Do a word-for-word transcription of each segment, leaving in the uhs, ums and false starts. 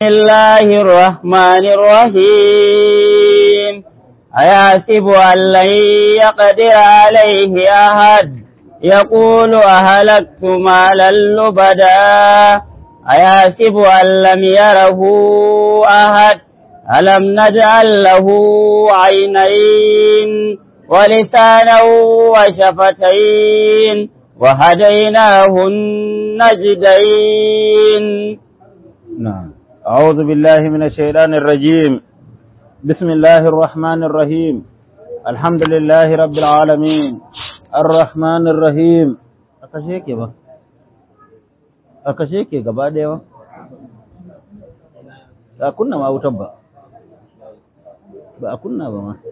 بسم الله الرحمن الرحيم أيحسب أن لن يقدر عليه أحد يقول أهلكت مالا لبدا أيحسب أن لم يره أحد ألم نجعل له عينين ولسانا وشفتين وهديناه النجدين. نعم. أعوذ بالله من الشيطان الرجيم. بسم الله الرحمن الرحيم. الحمد لله رب العالمين الرحمن الرحيم. أكشيك يا با أكشيك يا غبا ديوا أكنا ما أوتبا ba kunna ba ma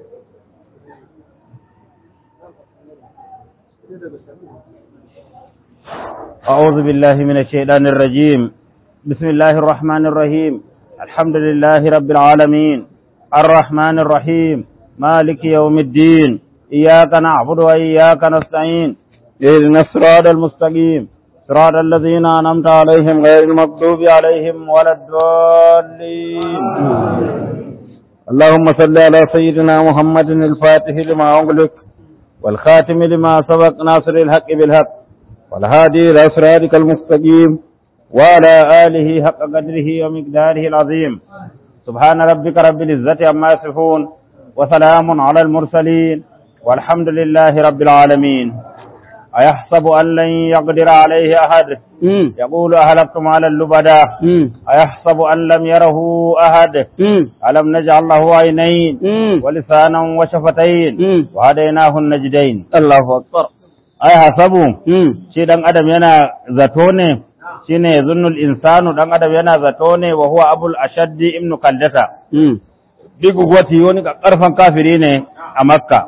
أعوذ بالله من الشيطان الرجيم. بسم الله الرحمن الرحيم. الحمد لله رب العالمين الرحمن الرحيم مالك يوم الدين إياك نعبد وإياك نستعين اهدنا الصراط المستقيم صراط الذين أنعمت عليهم غير المغضوب عليهم ولا الضالين. اللهم صل على سيدنا محمد الفاتح لما أغلق والخاتم لما سبق ناصر الحق بالحق والهادي إلى صراطك المستقيم وعلى آله حق قدره ومقداره العظيم. سبحان ربك رب العزة عما يصفون وسلام على المرسلين والحمد لله رب العالمين. أيحسب أن لن يقدر عليه أحد يقول أهلكت مالا لبدا أيحسب أن لم يره أحد ألم نجعل له عينين ولسانا وشفتين وهديناه النجدين. الله أكبر. أيحسب شيء دان أدم ينا زتوني shine zunnul insanu dan adam yana zato ne wa huwa abul ashaddi ibn kaldata digu gwati wani karfan kafiri ne a makka.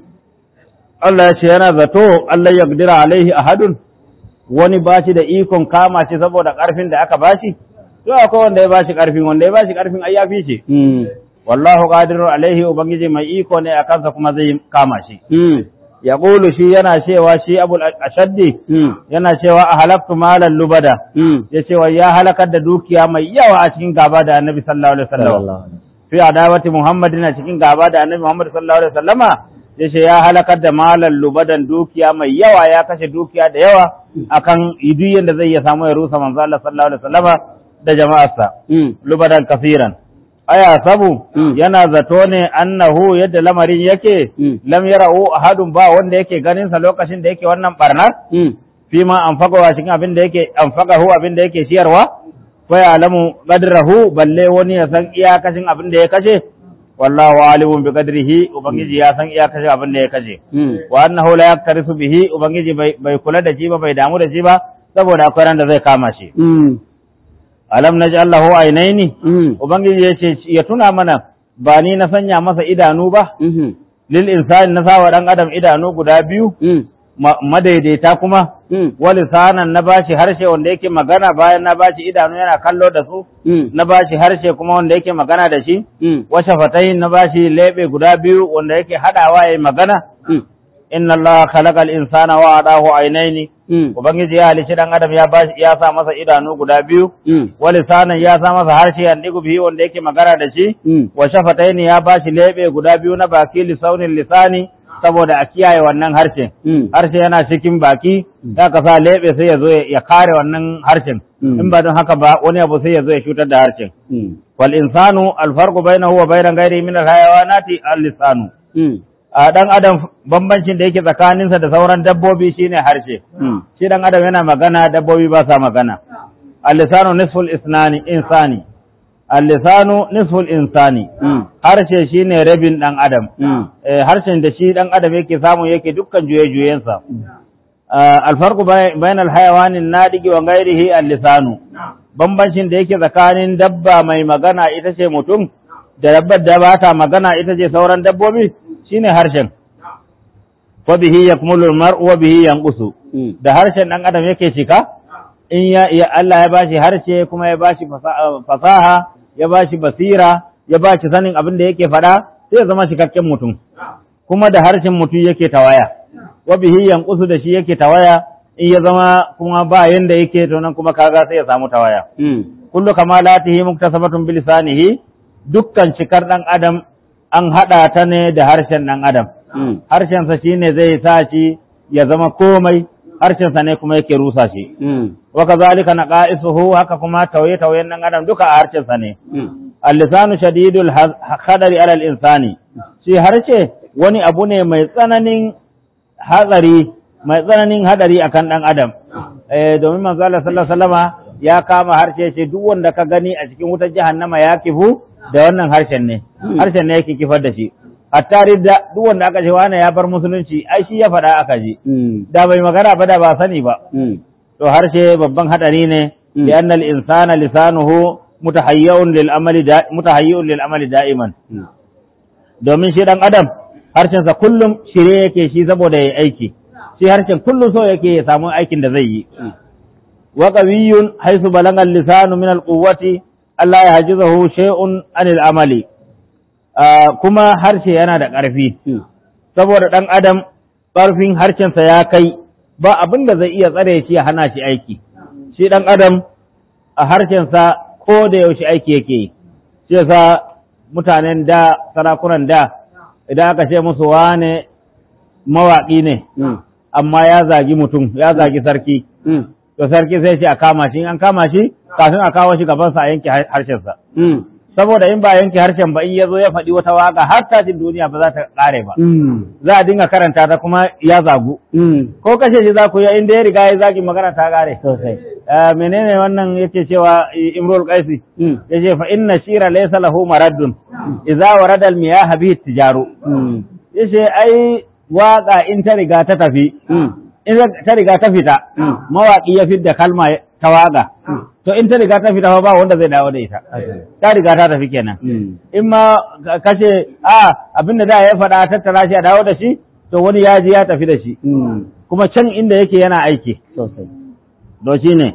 Allah ya ce yana zato Allah ya gudira alaihi ahadun wani bashi da ikon kama shi saboda karfin da aka bashi to akwai wanda ya bashi karfin wanda ya bashi karfin ai ya fi shi wallahu qadirun alaihi ubangiji mai iko ne a kansa kuma zai kama shi. ya ƙulu shi yana cewa shi abul ashaddi yana cewa a halaktu malan lubada ya cewa ya halakar da dukiya mai yawa a cikin gaba da annabi sallallahu alaihi wasallam fi adawati muhammadin a cikin gaba da annabi muhammad sallallahu alaihi wasallama ya ce ya halakar da malan lubadan dukiya mai yawa ya kashe dukiya da yawa akan idiyen da zai ya samu ya rusa manzo Allah sallallahu alaihi wasallama da jama'arsa lubadan kafiran. Aya sabu yana zato ne annahu yadda lamarin yake lam yara'u ahadun ba wanda yake ganin sa lokacin da yake wannan barnar fi ma anfaqawa cikin abin da yake anfaqahu abin da yake ciyarwa fa ya'lamu qadrahu balle wani ya san iyakacin abin da ya kashe wallahu alimun bi qadrihi ubangiji ya san iyakacin abin da ya kashe wa annahu la yaktarisu bihi ubangiji bai kula da shi ba bai damu da shi ba saboda akwai ran da zai kama shi. Alam naj'al lahu aynaini ubangiji yace ya tuna mana ba ni na sanya masa idanu ba lil insani na sawa dan adam idanu guda biyu madaidaita kuma wa lisanan na bashi harshe wanda yake magana bayan na bashi idanu yana kallo da su na bashi harshe kuma wanda yake magana da shi wa shafatayn na bashi lebe guda biyu wanda yake hadawa yayin magana. Inna Allah khalaqal insana wa adahu aynaini ubangiji ya halici dan adam ya bashi ya sa masa idanu guda biyu wa lisanan ya sa masa harshe an digu bihi wanda yake magana da shi wa shafataini ya bashi lebe guda biyu na baki lisaunin lisani saboda a kiyaye wannan harshen harshe yana cikin baki da ka sa lebe sai ya zo ya kare wannan harshen in ba don haka ba wani abu sai ya zo ya cutar da harshen. Wal insanu al farqu bainahu wa bain ghairihi min al hayawanati al lisanu a ɗan adam bambancin da yake tsakaninsa da sauran dabbobi shine harshe. Shi ɗan adam yana magana dabbobi ba sa magana. Al-lisanu nisful isnani insani. Al-lisanu nisful insani. Harshe shine rabin ɗan adam. Harshen da shi ɗan adam yake samu yake dukkan juye-juyensa. Al-farqu bainal hayawanin nadigi wa ghairihi al-lisanu. Bambancin da yake tsakanin dabba mai magana ita ce mutum da dabbar da ba ta magana ita ce sauran dabbobi shine harshen. Fa bihi yakmulu al-mar'u wa bihi yanqusu. Da harshen dan adam yake cika in ya, ya Allah ya bashi harshe kuma ya bashi fasaha ya bashi basira ya bashi sanin abin da yake faɗa sai ya zama cikakken mutum. Kuma da harshen mutum yake tawaya wa bihi yanqusu da shi yake tawaya in ya zama kuma ba yanda yake to nan kuma kaga sai ya samu tawaya. kullu kamalatihi muktasabatun bi lisanihi, dukkan cikar dan adam an hada ta ne da harshen dan adam. Harshen sa shine zai sa shi ya zama komai, harshen sa ne kuma yake rusa shi. Wa kazalika naqaisuhu, haka kuma tauye tauyen dan adam duka a harshen sa ne. Al-lisanu shadidul khadari ala al-insani, shi harshe wani abu ne mai tsananin hatsari, mai tsananin hadari akan dan adam. Eh domin manzo Allah sallallahu alaihi wasallama ya kama harshe shi, duk wanda ka gani a cikin wutar jahannama ya kifu da wannan harshen ne, harshen ne yake kifar da shi. Hatta ridda, duk wanda aka ce wani ya bar musulunci, ai shi ya faɗa aka ji, da bai magana ba da ba sani ba. To harshe babban hadari ne, li anna al-insana lisanuhu mutahayyun lil amali da mutahayyun lil amali da'iman. Domin shi dan adam harshen sa kullum shirye yake shi saboda yayi aiki. Shi harshen kullum so yake ya samu aikin da zai yi. Wa qawiyyun haythu balagha al-lisanu min al-quwwati alla yahjizuhu shay'un anil amali. Kuma harshe yana da ƙarfi, saboda ɗan adam ƙarfin harshensa ya kai ba abin da zai iya tsare shi ya hana shi aiki. Shi ɗan adam a harshensa ko da yaushe aiki yake yi, shi yasa mutanen da, sarakunan da, idan aka ce musu wane mawaƙi ne, amma ya zagi mutum, ya zagi sarki, to sarki sai ce a kama shi, an kama shi kafin a kawo shi gabansa a yanke harshensa. Saboda in ba yanke harshen ba, in ya zo ya faɗi wata waka har tashin duniya ba za ta ƙare ba. Za a dinga karanta ta kuma ya zagu. Ko kashe shi za ku yi, inda ya riga ya zagi magana ta ƙare. Sosai. Menene wannan yake cewa Imrul Qaisi? Yace fa inna shira laysa lahu maraddun idza warada al miyah bihi tijaru. Yace ai waka in ta riga ta tafi, in ta riga ta fita, mawaki ya fidda kalma ta waka. To in ta riga ta fita ba wanda zai dawo da ita, ta riga ta tafi kenan. In ma kace a abinda da ya faɗa tattara shi a dawo da shi, to wani ya ji ya tafi da shi, kuma can inda yake yana aiki. To shi ne,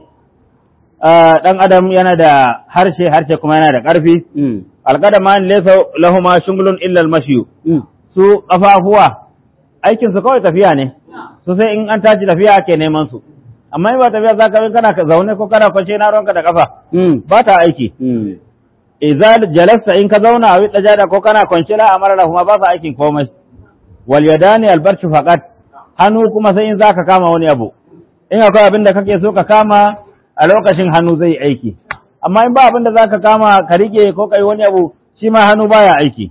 ɗan adam yana da harshe, harshe kuma yana da ƙarfi. Alƙadama laysa lahuma shungulun illa al-mashyu. Su ƙafafuwa aikinsu kawai tafiya ne, su sai in an tashi tafiya ake neman su. Amma in ba tafiya za ka kana zaune ko kana kwance na ruwanka da kafa, ba ta aiki. Idza jalasta in ka zauna a wadda jada ko kana kwance la amara kuma ba sa aikin komai. Wal yadani al barshu faqat, hannu kuma sai in zaka kama wani abu. In akwai abin da kake so ka kama a lokacin hannu zai aiki. Amma in ba abin da zaka kama ka rike ko kai wani abu, shi ma hannu baya aiki.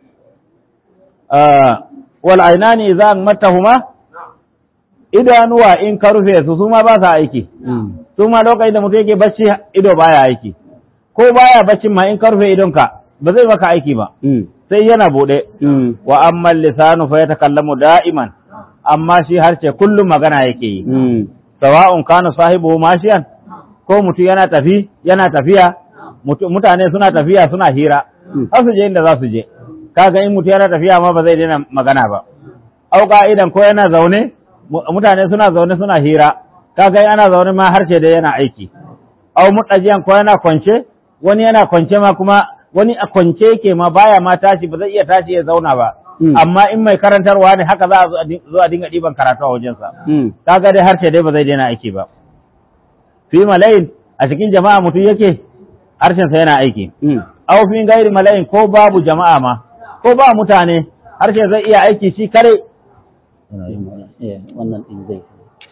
Wal ainani idza matahuma, idanuwa in ka rufe su su ma ba sa aiki, su ma lokacin da mutum yake bacci ido baya aiki, ko baya baccin ma in ka rufe idonka ba zai maka aiki ba, sai yana buɗe. Wa amma lisanu fa yatakallamu da'iman, amma shi harshe kullum magana yake yi. Sawa'un kana sahibu mashiyan, ko mutum yana tafi yana tafiya, mutane suna tafiya suna hira, har su je inda za su je. Kaga in mutum yana tafiya ma ba zai daina magana ba. Au ka'idan ko yana zaune, mutane suna zaune suna hira, kaga ana zaune ma harshe da yana aiki. Au mutajiyan ko yana kwance, wani yana kwance ma kuma wani a kwance yake ma baya ma tashi, ba zai iya tashi ya zauna ba. Amma in mai karantarwa ne haka za a zo a dinga ɗiban karatu a wajensa. Kaga dai harshe dai ba zai daina aiki ba. Fi malayin a cikin jama'a mutum yake harshensa yana aiki. Au fi gairi malayin ko babu jama'a ma, ko ba mutane harshe zai iya aiki shi kare. Wannan ɗin zai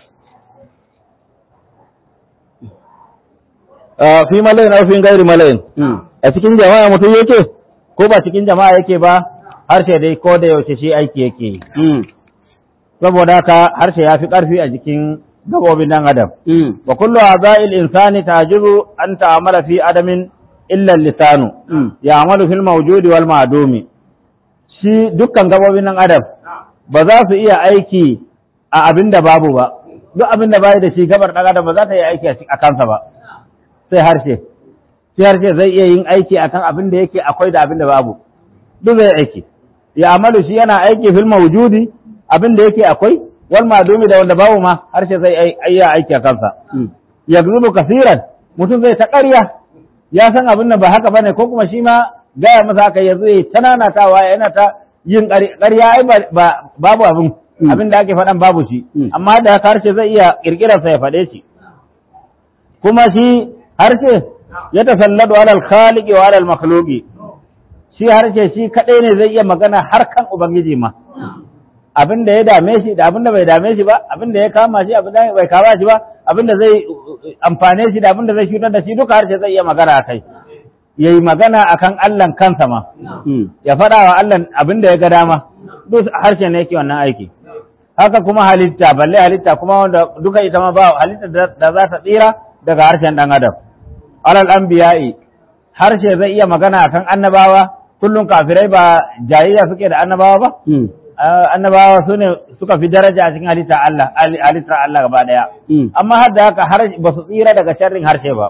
fi malayin au fi gairi malayin, a cikin jama'a mutum yake ko ba cikin jama'a yake ba, harshe dai ko da yaushe shi aiki yake yi. Saboda haka harshe ya fi ƙarfi a jikin gabobin ɗan adam. Wa kullu a'dha'il insani tajizu an ta'amala fi adamin illa lisanu, ya'malu fil mawjudi wal ma'dumi. Shi dukkan gabobin ɗan adam ba za su iya aiki a abin da babu ba, duk abin da bai da shi gabar ɗan adam ba za ta yi aiki a kansa ba, sai harshe. Shi harshe zai iya yin aiki akan abin da yake akwai da abin da babu, duk zai aiki. Ya amalu shi yana aiki fil mawjudi, abin da yake akwai, wal madumi da wanda babu ma harshe zai iya aiki a kansa. Yakzubu kasiran, mutum zai ta ƙarya, ya san abin da ba haka bane, ko kuma shi ma gaya masa haka yanzu ya ta nanatawa yana ta yin ƙarya, ai babu abin, abin da ake faɗan babu shi, amma da haka harshe zai iya ƙirƙirarsa ya faɗe shi. Kuma shi harshe ya tasalladu alal khaliqi wa alal makhluqi shi harshe shi kadai ne zai iya magana har kan ubangiji ma abin da ya dame shi da abin da bai dame shi ba abin da ya kama shi abin da bai kama shi ba abin da zai amfane shi da abin da zai cutar da shi duka harshe zai iya magana akai yayi magana akan Allah kansa ma ya faɗa wa Allah abin da ya ga dama duk harshe ne yake wannan aiki haka kuma halitta balle halitta kuma wanda duka ita ma ba halitta da za ta tsira daga harshen dan adam alal anbiya'i harshe zai iya magana akan annabawa kullum kafirai ba jayayya suke da annabawa ba annabawa su ne suka fi daraja a cikin halitta Allah halittar Allah gaba daya amma har da haka harshe ba su tsira daga sharrin harshe ba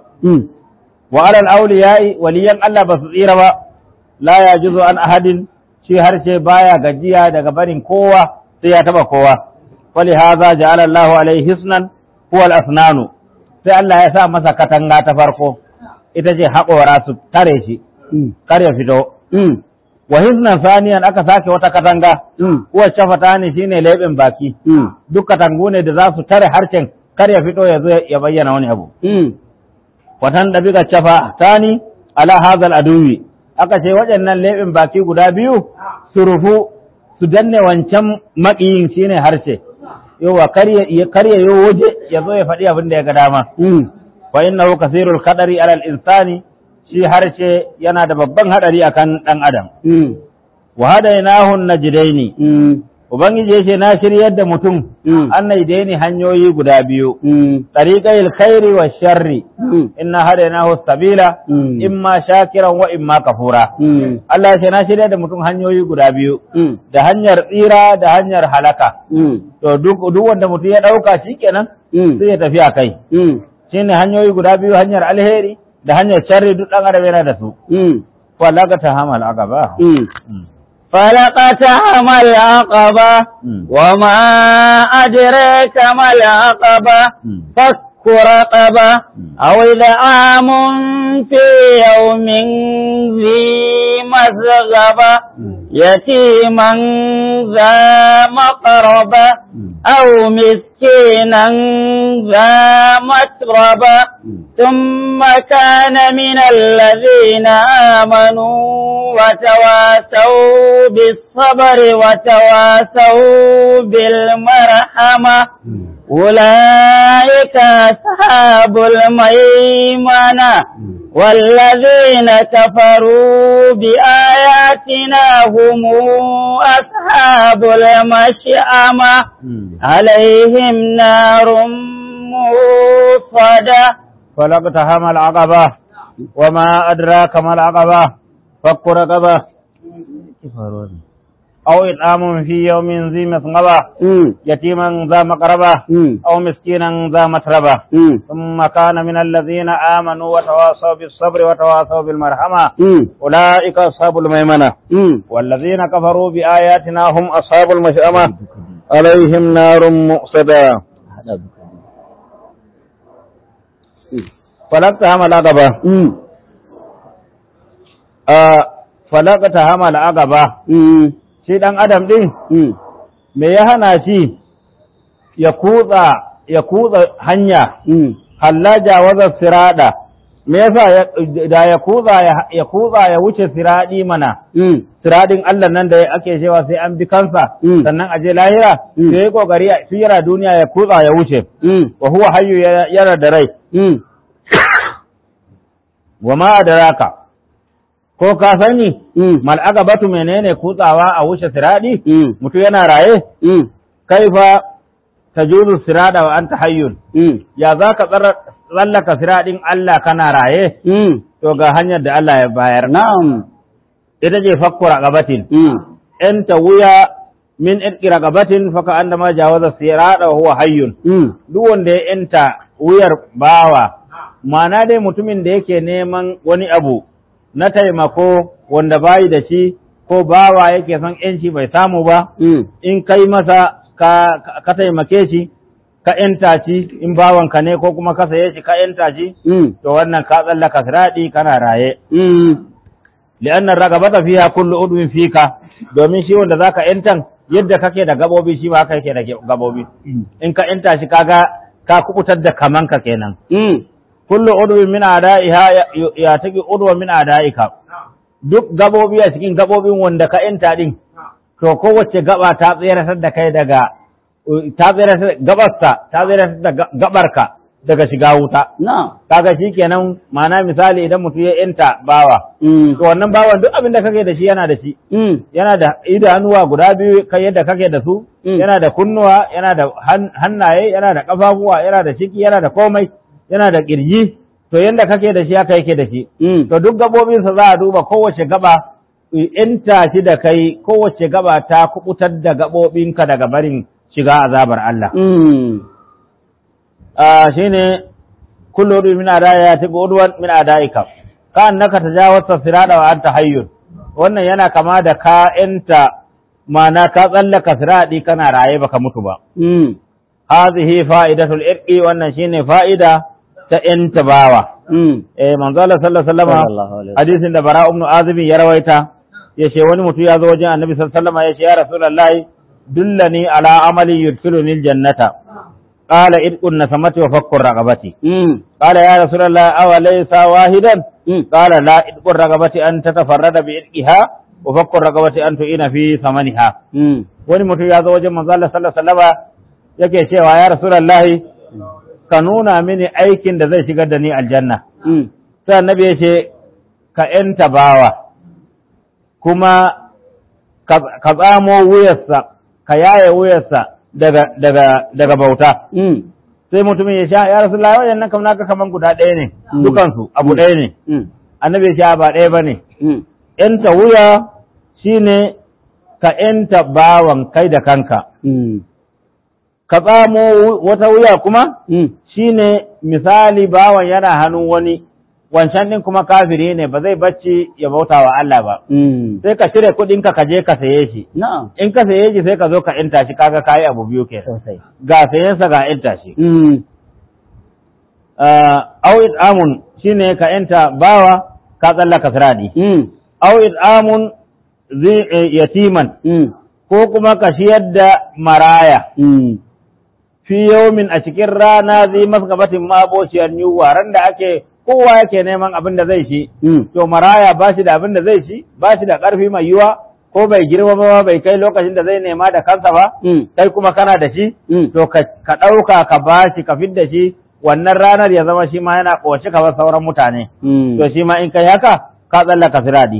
wa alal awliya'i waliyan Allah ba su tsira ba la yajuzu an ahadin shi harshe baya gajiya daga barin kowa sai ya taba kowa wali hadha ja'ala Allahu alaihi hisnan huwa al-asnanu sai Allah ya sa masa katanga ta farko ita ce haƙora su tare shi kar ya fito wa hisnan saniyan aka sake wata katanga huwa shafatani shine leɓen baki duk katangu ne da za su tare harshen kar ya fito ya zo ya bayyana wani abu watan da biga shafatani ala hadha aduwi aka ce waɗannan leɓen baki guda biyu su rufu su danne wancan maƙiyin shine harshe yawa karya yo waje ya zo ya faɗi abin da ya ga dama wa innahu kasirul qadari alal insani shi harshe yana da babban hadari akan dan adam wa hadainahu najdaini ubangiji yace na shiryar da mutum annaidaini hanyoyi guda biyu tariqal khairi wa sharri inna hadainahu sabila imma shakiran wa imma kafura Allah yace na shiryar da mutum hanyoyi guda biyu da hanyar tsira da hanyar halaka to duk duk wanda mutum ya dauka shikenan sai ya tafi akai shine hanyoyi guda biyu hanyar alheri da hanyar sharri duk dan adam yana da su falaka ta hamal aqaba فلقتهم العقبة وما أدريك ما العقبة فك رقبة أو إطعام في يوم ذي مسغبة يتيما ذا مقربة أو مسكينا ذا متربة ثم كان من الذين آمنوا وتواسوا بالصبر وتواسوا بالمرحمة أولئك أصحاب الميمنة والذين كفروا بآياتنا هم أصحاب المشأمة عليهم نار موصدة فلقتهم العقبة وما أدراك ما العقبة فك رقبة أو إطعام في يوم ذي مسغبة يتيما ذا مقربة أو مسكينا ذا متربة ثم كان من الذين آمنوا وتواصوا بالصبر وتواصوا بالمرحمة أولئك أصحاب الميمنة والذين كفروا بآياتنا هم أصحاب المشأمة عليهم نار مؤصدة فلقتهم العقبة فلقتهم العقبة shi ɗan adam ɗin me ya hana shi ya kutsa ya kutsa hanya hallaja waza sirada me yasa da ya kutsa ya kutsa ya wuce siradi mana siradin Allah nan da ake cewa sai an bi kansa sannan aje lahira sai ya kokari tsira duniya ya kutsa ya wuce wa huwa hayyu yana da rai wa ma adraka ko ka sani mal agabatu menene kutsawa a wuce siradi mutu yana raye kaifa tajuzu sirada wa anta hayyun ya zaka tsallaka siradin Allah kana raye to ga hanyar da Allah ya bayar na'am ita ce fakku raqabatin anta wuya min irqi raqabatin fa ka annama jawaza sirada wa huwa hayyun duk wanda ya enta wuyar bawa ma'ana dai mutumin da yake neman wani abu na taimako wanda bayi da shi ko bawa yake son ‘yanci bai samu ba, in kai masa ka, ka taimake shi, ka ‘yanta shi in bawanka ne ko kuma ka saye shi ka ‘yanta shi, to wannan ka tsallaka siraɗi kana raye. Li'annan ragabata fiha kullu udwin fika, domin shi wanda zaka ‘yantan yadda kake da gabobi shi ma haka yake da gabobi. In ka ‘yanta shi kaga ka kubutar da kamanka kenan. kullu udwin min a'da'iha ya taki udwa min a'da'ika duk gabobi a cikin gabobin wanda ka enta din to kowace gaba ta tsere da kai daga ta tsere gabarsa ta tsere da gabarka daga shiga wuta. Kaga shi kenan ma'ana misali idan mutum ya yanta bawa. To wannan bawan duk abin da kake da shi yana da shi. Yana da idanuwa guda biyu kai yadda kake da su, yana da kunnuwa, yana da hannaye, yana da ƙafafuwa, yana da ciki, yana da komai, yana da ƙirji. To yadda kake da shi haka yake da shi. To duk gabobinsa za a duba kowace gaba yanta shi da kai kowace gaba ta kubutar da gabobinka daga barin shiga azabar Allah. shi ne kullu min adaya ta udwan min adaika ka annaka tajawazta sirada wa anta hayyun wannan yana kama da ka enta mana ka tsallaka siradi kana raye baka mutu ba mm hadhihi fa'idatul irqi wannan shine fa'ida ta enta bawa mm eh manzo Allah sallallahu alaihi wasallam hadisin da bara ibn azib ya rawaita yace wani mutu ya zo wajen annabi sallallahu alaihi wasallam yace ya rasulullahi dullani ala amali yudkhiluni aljannata قال إدق النسمة وفك الرقبة قال يا رسول الله أوليس واحدا قال لا إدق الرقبة أن تتفرد بإدقها وفك الرقبة أن تؤين في ثمنها wani mutum ya zo wajen manzo Allah sallallahu alaihi wasallam yake cewa ya rasulullahi ka nuna mini aikin da zai shigar da ni aljanna sai annabi ya ce ka yanta bawa kuma ka tsamo wuyarsa ka yaye wuyarsa daga daga daga bauta sai mutumin ya sha ya rasulullahi wayannan kam naka kaman guda ɗaya ne dukansu abu ɗaya ne annabi ya ce ba ɗaya bane yanta wuya shine ka yanta bawan kai da kanka ka tsamo wata wuya kuma shine misali bawan yana hannun wani wancan din kuma kafiri ne ba zai bacci ya bauta wa Allah ba sai ka cire kuɗin ka je ka saye shi in ka saye shi sai ka zo ka inta shi kaga kayi abu biyu ke ga sayen sa ga inta shi au it'amun shine ka inta bawa ka tsallaka siradi au it'amun yatiman ko kuma ka shiyar da maraya fi yawmin a cikin rana zai masgabatin mabociyar yunwa ran da ake kowa yake neman abin da zai ci, to maraya ba shi da abin da zai ci, ba shi da ƙarfi mai yiwa, ko bai girma ba bai kai lokacin da zai nema da kansa ba, kai kuma kana da shi, to ka ɗauka ka ba shi ka fidda shi, wannan ranar ya zama shi ma yana ƙoshi kamar sauran mutane. To shi ma in kai haka, ka tsallaka siradi.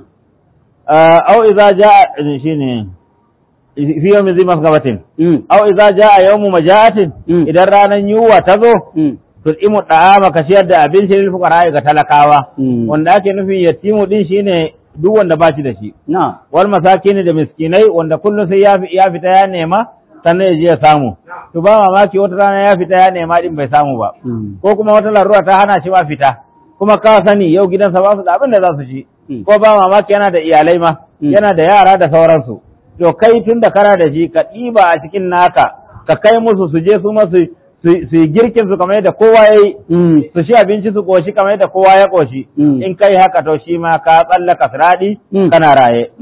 Au iza ja shi ne, fi yau zai masu gabatin. Au iza ja a yau mu maja'atin, idan ranar yiwuwa ta zo, tu'imu da'ama ka ciyar da abinci lil fuqara ga talakawa wanda ake nufin yatimu din shine duk wanda ba shi da shi wal masakin da miskinai wanda kullum sai ya fita ya nema sannan ya je ya samu to ba mamaki wata rana ya fita ya nema din bai samu ba ko kuma wata larura ta hana shi ma fita kuma ka sani yau gidansa ba su da abin da za su ci ko ba mamaki yana da iyalai ma yana da yara da sauransu to kai tun da kana da shi ka ɗiba a cikin naka ka kai musu su je su masu su yi girkin su kamar yadda kowa ya yi su shi abinci su koshi kamar yadda kowa ya koshi in kai haka to shi ma ka tsallaka siradi kana raye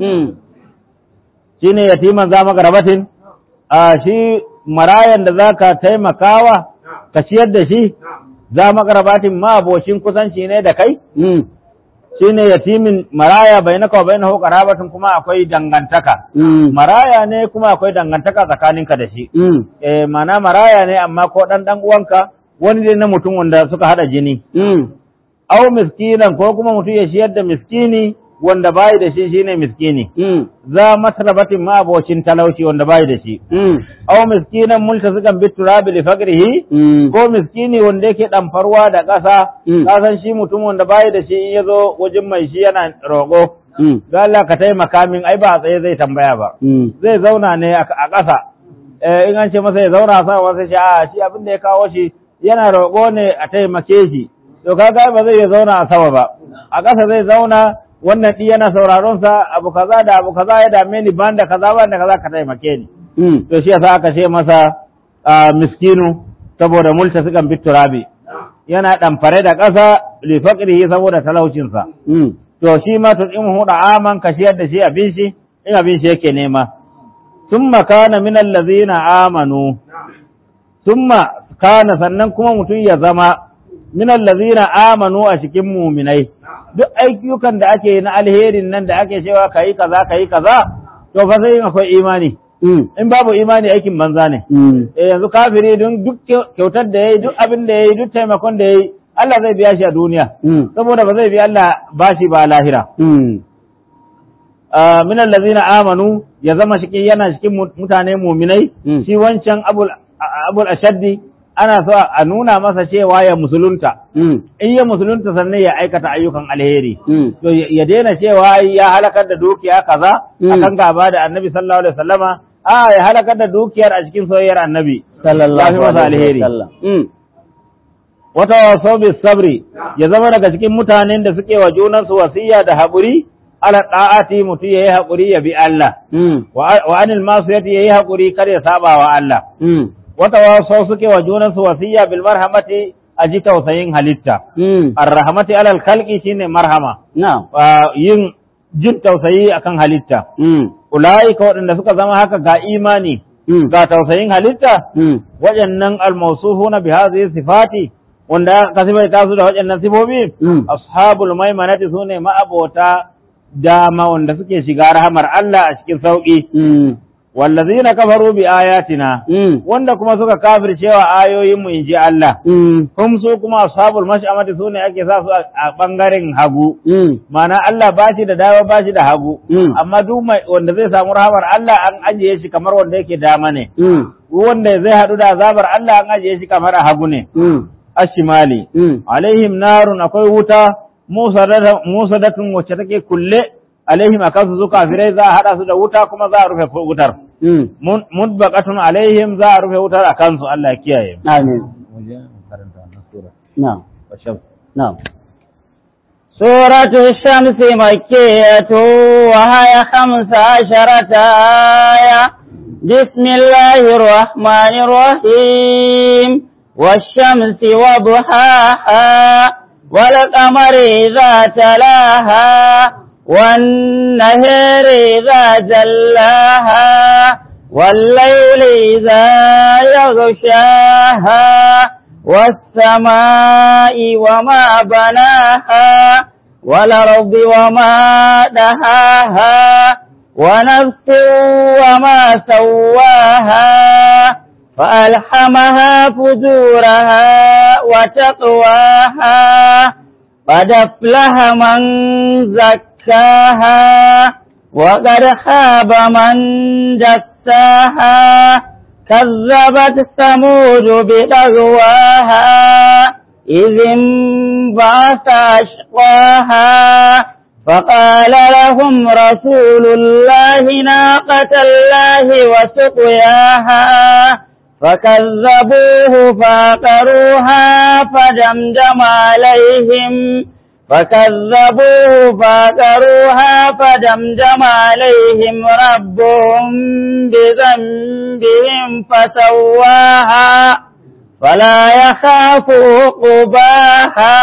shi ne yatiman za maka rabatin a shi marayan da za ka taimakawa ka ciyar da shi za maka rabatin ma abocin kusanci ne da kai shi ne yatimin maraya bai naka bai na hukarabatin kuma akwai dangantaka maraya ne kuma akwai dangantaka tsakaninka da shi eh mana maraya ne amma ko dan dan uwanka wani ne na mutum wanda suka hada jini au miskinan ko kuma mutum ya shiyar da miskini wanda bai da shi shine miskini za masrabatin ma abocin talauci wanda bai da shi au miskinan multasikan biturabi li faqrihi ko miskini wanda yake dan farwa da ƙasa kasan shi mutum wanda bai da shi in yazo wajen mai shi yana roƙo ga Allah ka taimaka min ai ba tsaye zai tambaya ba zai zauna ne a ƙasa in an ce masa ya zauna sa wasa shi a shi abin da ya kawo shi yana roƙo ne a taimake shi to kaga ba zai zauna a sama ba a ƙasa zai zauna wannan ɗi yana sauraron sa abu kaza da abu kaza ya dame ni ban da kaza ban da kaza ka taimake ni to shi yasa aka ce masa miskinu saboda multa sukan biturabi yana ɗamfare da ƙasa li faqrihi saboda talaucin sa to shi ma tu'imu da aman ka shiyar da shi abin shi in abin shi yake nema thumma kana min allazina amanu thumma kana sannan kuma mutum ya zama min allazina amanu a cikin mu'minai duk ayyukan da ake na alherin nan da ake cewa kai kaza kai kaza to fa sai akwai imani in babu imani aikin banza ne eh yanzu kafiri don duk kyautar da yayi duk abin da yayi duk taimakon da yayi Allah zai biya shi a duniya saboda ba zai biya Allah bashi ba lahira min allazina amanu ya zama shi yana cikin mutane mu'minai shi wancan abul abul ashaddi ana so a nuna masa cewa ya musulunta in ya musulunta sannan ya aikata ayyukan alheri to ya daina cewa ya halakar da dukiya kaza akan gaba da annabi sallallahu alaihi wasallama a ya halakar da dukiyar a cikin soyayyar annabi sallallahu alaihi wasallam wata waso bis sabri ya zama daga cikin mutanen da suke wa junansu wasiya da haƙuri ala da'ati mutu yayi haƙuri ya bi Allah wa anil masiyati yayi haƙuri kar ya saba wa Allah wata waso suke wa junansu wasiya bil marhamati aji tausayin halitta ar-rahmati alal khalqi shine marhama yin jin tausayi akan halitta ulaika waɗanda suka zama haka ga imani ga tausayin halitta waɗannan al-mawsufuna bi hadhihi sifati wanda ka sifaita su da waɗannan sifofi ashabul maimanati sune ma'abota dama wanda suke shiga rahamar Allah a cikin sauki wallazina kafaru bi ayatina wanda kuma suka kafircewa ayoyin mu inji Allah hum su kuma ashabul mash'amati sune ake sa su a bangaren hagu mana Allah bashi da dawa bashi da hagu amma duk wanda zai samu rahamar Allah an ajiye shi kamar wanda yake dama ne wanda zai hadu da azabar Allah an ajiye shi kamar a hagu ne ashimali alaihim narun akwai wuta musadatun wacce take kulle alaihim akan su zuka kafirai za a hada su da wuta kuma za a rufe wutar mudbaqatun alaihim za a rufe wutar akan su Allah ya kiyaye amin na'am na'am suratu shamsi makkiyatu wa haya khamsa asharata aya bismillahir rahmanir rahim والشمس وضحاها والقمر إذا تلاها والنهر إذا جلاها والليل إذا يغشاها والسماء وما بناها والأرض وما دهاها ونفس وما سواها فألحمها فجورها وتقواها قد أفلح من زكاها وقد خاب من دساها كذبت ثمود بطغواها إذ انبعث أشقاها فقال لهم رسول الله ناقة الله وسقياها فكذبوه فعقروها فدمدم عليهم فكذبوه فعقروها فدمدم عليهم ربهم بذنبهم فسواها فلا يخاف عقباها.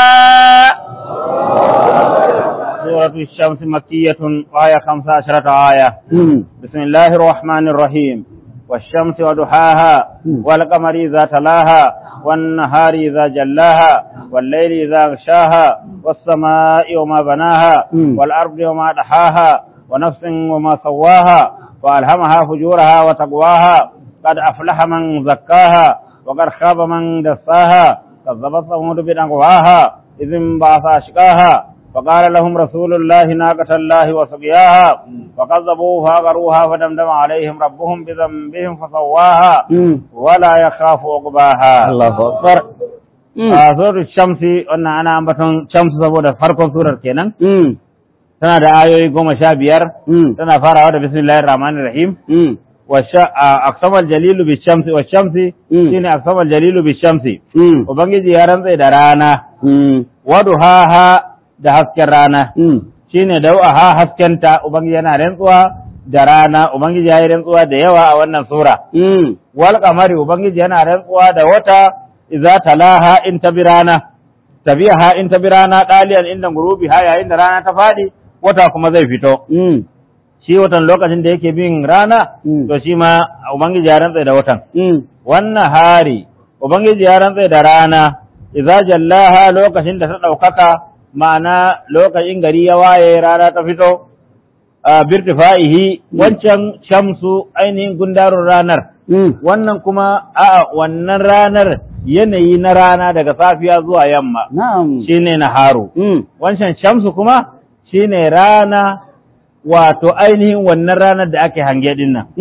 سورة الشمس مكية وآية خمسة عشرة آية. بسم الله الرحمن الرحيم. والشمس وضحاها والقمر إذا تلاها والنهار إذا جلاها والليل إذا غشاها والسماء وما بناها والأرض وما دحاها ونفس وما سواها فألهمها فجورها وتقواها قد أفلح من زكاها وقد خاب من دساها كذبت ثمود بطغواها إذ انبعث أشقاها فقال لهم رسول الله ناقة الله وسقياها فكذبوه فعقروها فدمدم عليهم ربهم بذنبهم فسواها ولا يخاف عقباها. الله أكبر. سورة الشمس أن أنا أنبتن شمس سبودة فرق سورة كينان تنا دا آيوي قوم شابير تنا فارا بسم الله الرحمن الرحيم أقسم الجليل بالشمس والشمس شين أقسم الجليل بالشمس وبنجي زيارة درانا ودهاها da hasken rana shine dau'aha haskenta ubangiji yana rantsuwa da rana ubangiji yayi rantsuwa da yawa a wannan sura wal qamari ubangiji yana rantsuwa da wata idza talaha in tabirana tabiha in tabirana daliyan inda gurubi ha yayin da rana ta fadi wata kuma zai fito shi watan lokacin da yake bin rana to shi ma ubangiji ya rantsa da watan wannan hari ubangiji ya rantsa da rana idza jallaha lokacin da ta ɗaukaka ma'ana lokacin gari ya waye rana ta fito a birtifaihi wancan shamsu ainihin gundarun ranar wannan kuma a wannan ranar yanayi na rana daga safiya zuwa yamma shine naharu wancan shamsu kuma shine rana wato ainihin wannan ranar da ake hange din nan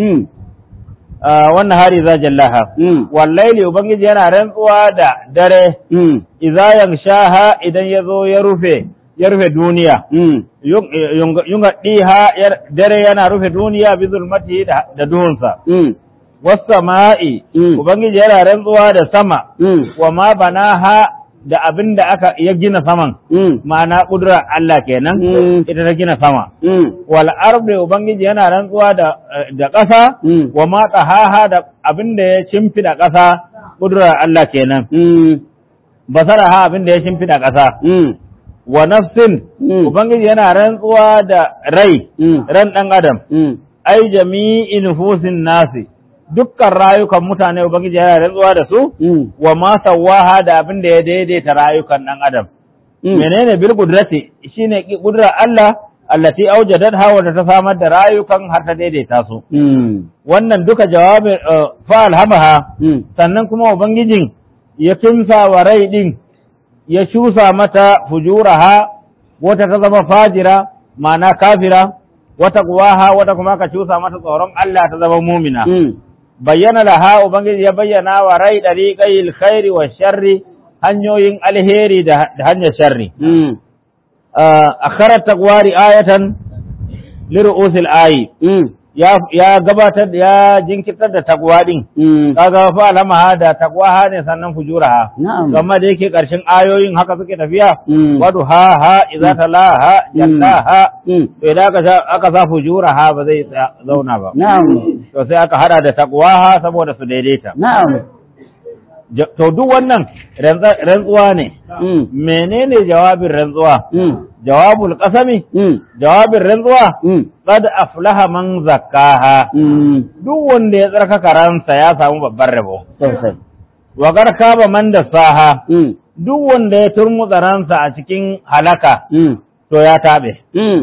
wannan hari za jallaha wallaili ubangiji yana rantsuwa da dare idza yanshaha idan yazo ya rufe ya rufe duniya yunga diha dare yana rufe duniya bi zulmati da duhunsa wasama'i ubangiji yana rantsuwa da sama wa ma banaha da abin da aka ya gina saman ma'ana kudura Allah kenan ita ta gina sama wal ardi ubangiji yana rantsuwa da da ƙasa wa ma tahaha da abin da ya shimfida ƙasa kudura Allah kenan basaraha abin da ya shimfida ƙasa wa nafsin ubangiji yana rantsuwa da rai ran dan adam ai jami'i nufusin nasi dukkan rayukan mutane ubangiji yana rantsuwa da su wa ma sawaha da abin da ya daidaita rayukan dan adam menene bil qudrati shine kudrar Allah allati awjadatha wa ta samar da rayukan har ta daidaita su wannan duka jawabin fa alhamaha sannan kuma ubangijin ya kimsa wa rai din ya shusa mata fujuraha wata ta zama fajira ma'ana kafira wata kuwaha wata kuma ka shusa mata tsoron Allah ta zama mumina bayyana laha ubangiji ya bayyana wa rai dariqai alkhairi wa sharri hanyoyin alheri da hanyar sharri akharat taqwari ayatan liru'usil ayi ya ya gabatar ya jinkirtar da taqwa din kaga fa alama da taqwa ha ne sannan fujuraha amma da yake karshen ayoyin haka suke tafiya wadu ha ha idza talaha jallaha to idan aka aka sa fujuraha ba zai zauna ba to sai aka hada da taqwa ha saboda su daidaita to duk wannan rantsuwa ne menene jawabin rantsuwa jawabul qasami jawabin rantsuwa qad aflaha man zakkaha duk wanda ya tsarkaka ransa ya samu babban rabo wa garkaba man dasaha duk wanda ya turmutsa ransa a cikin halaka to ya tabe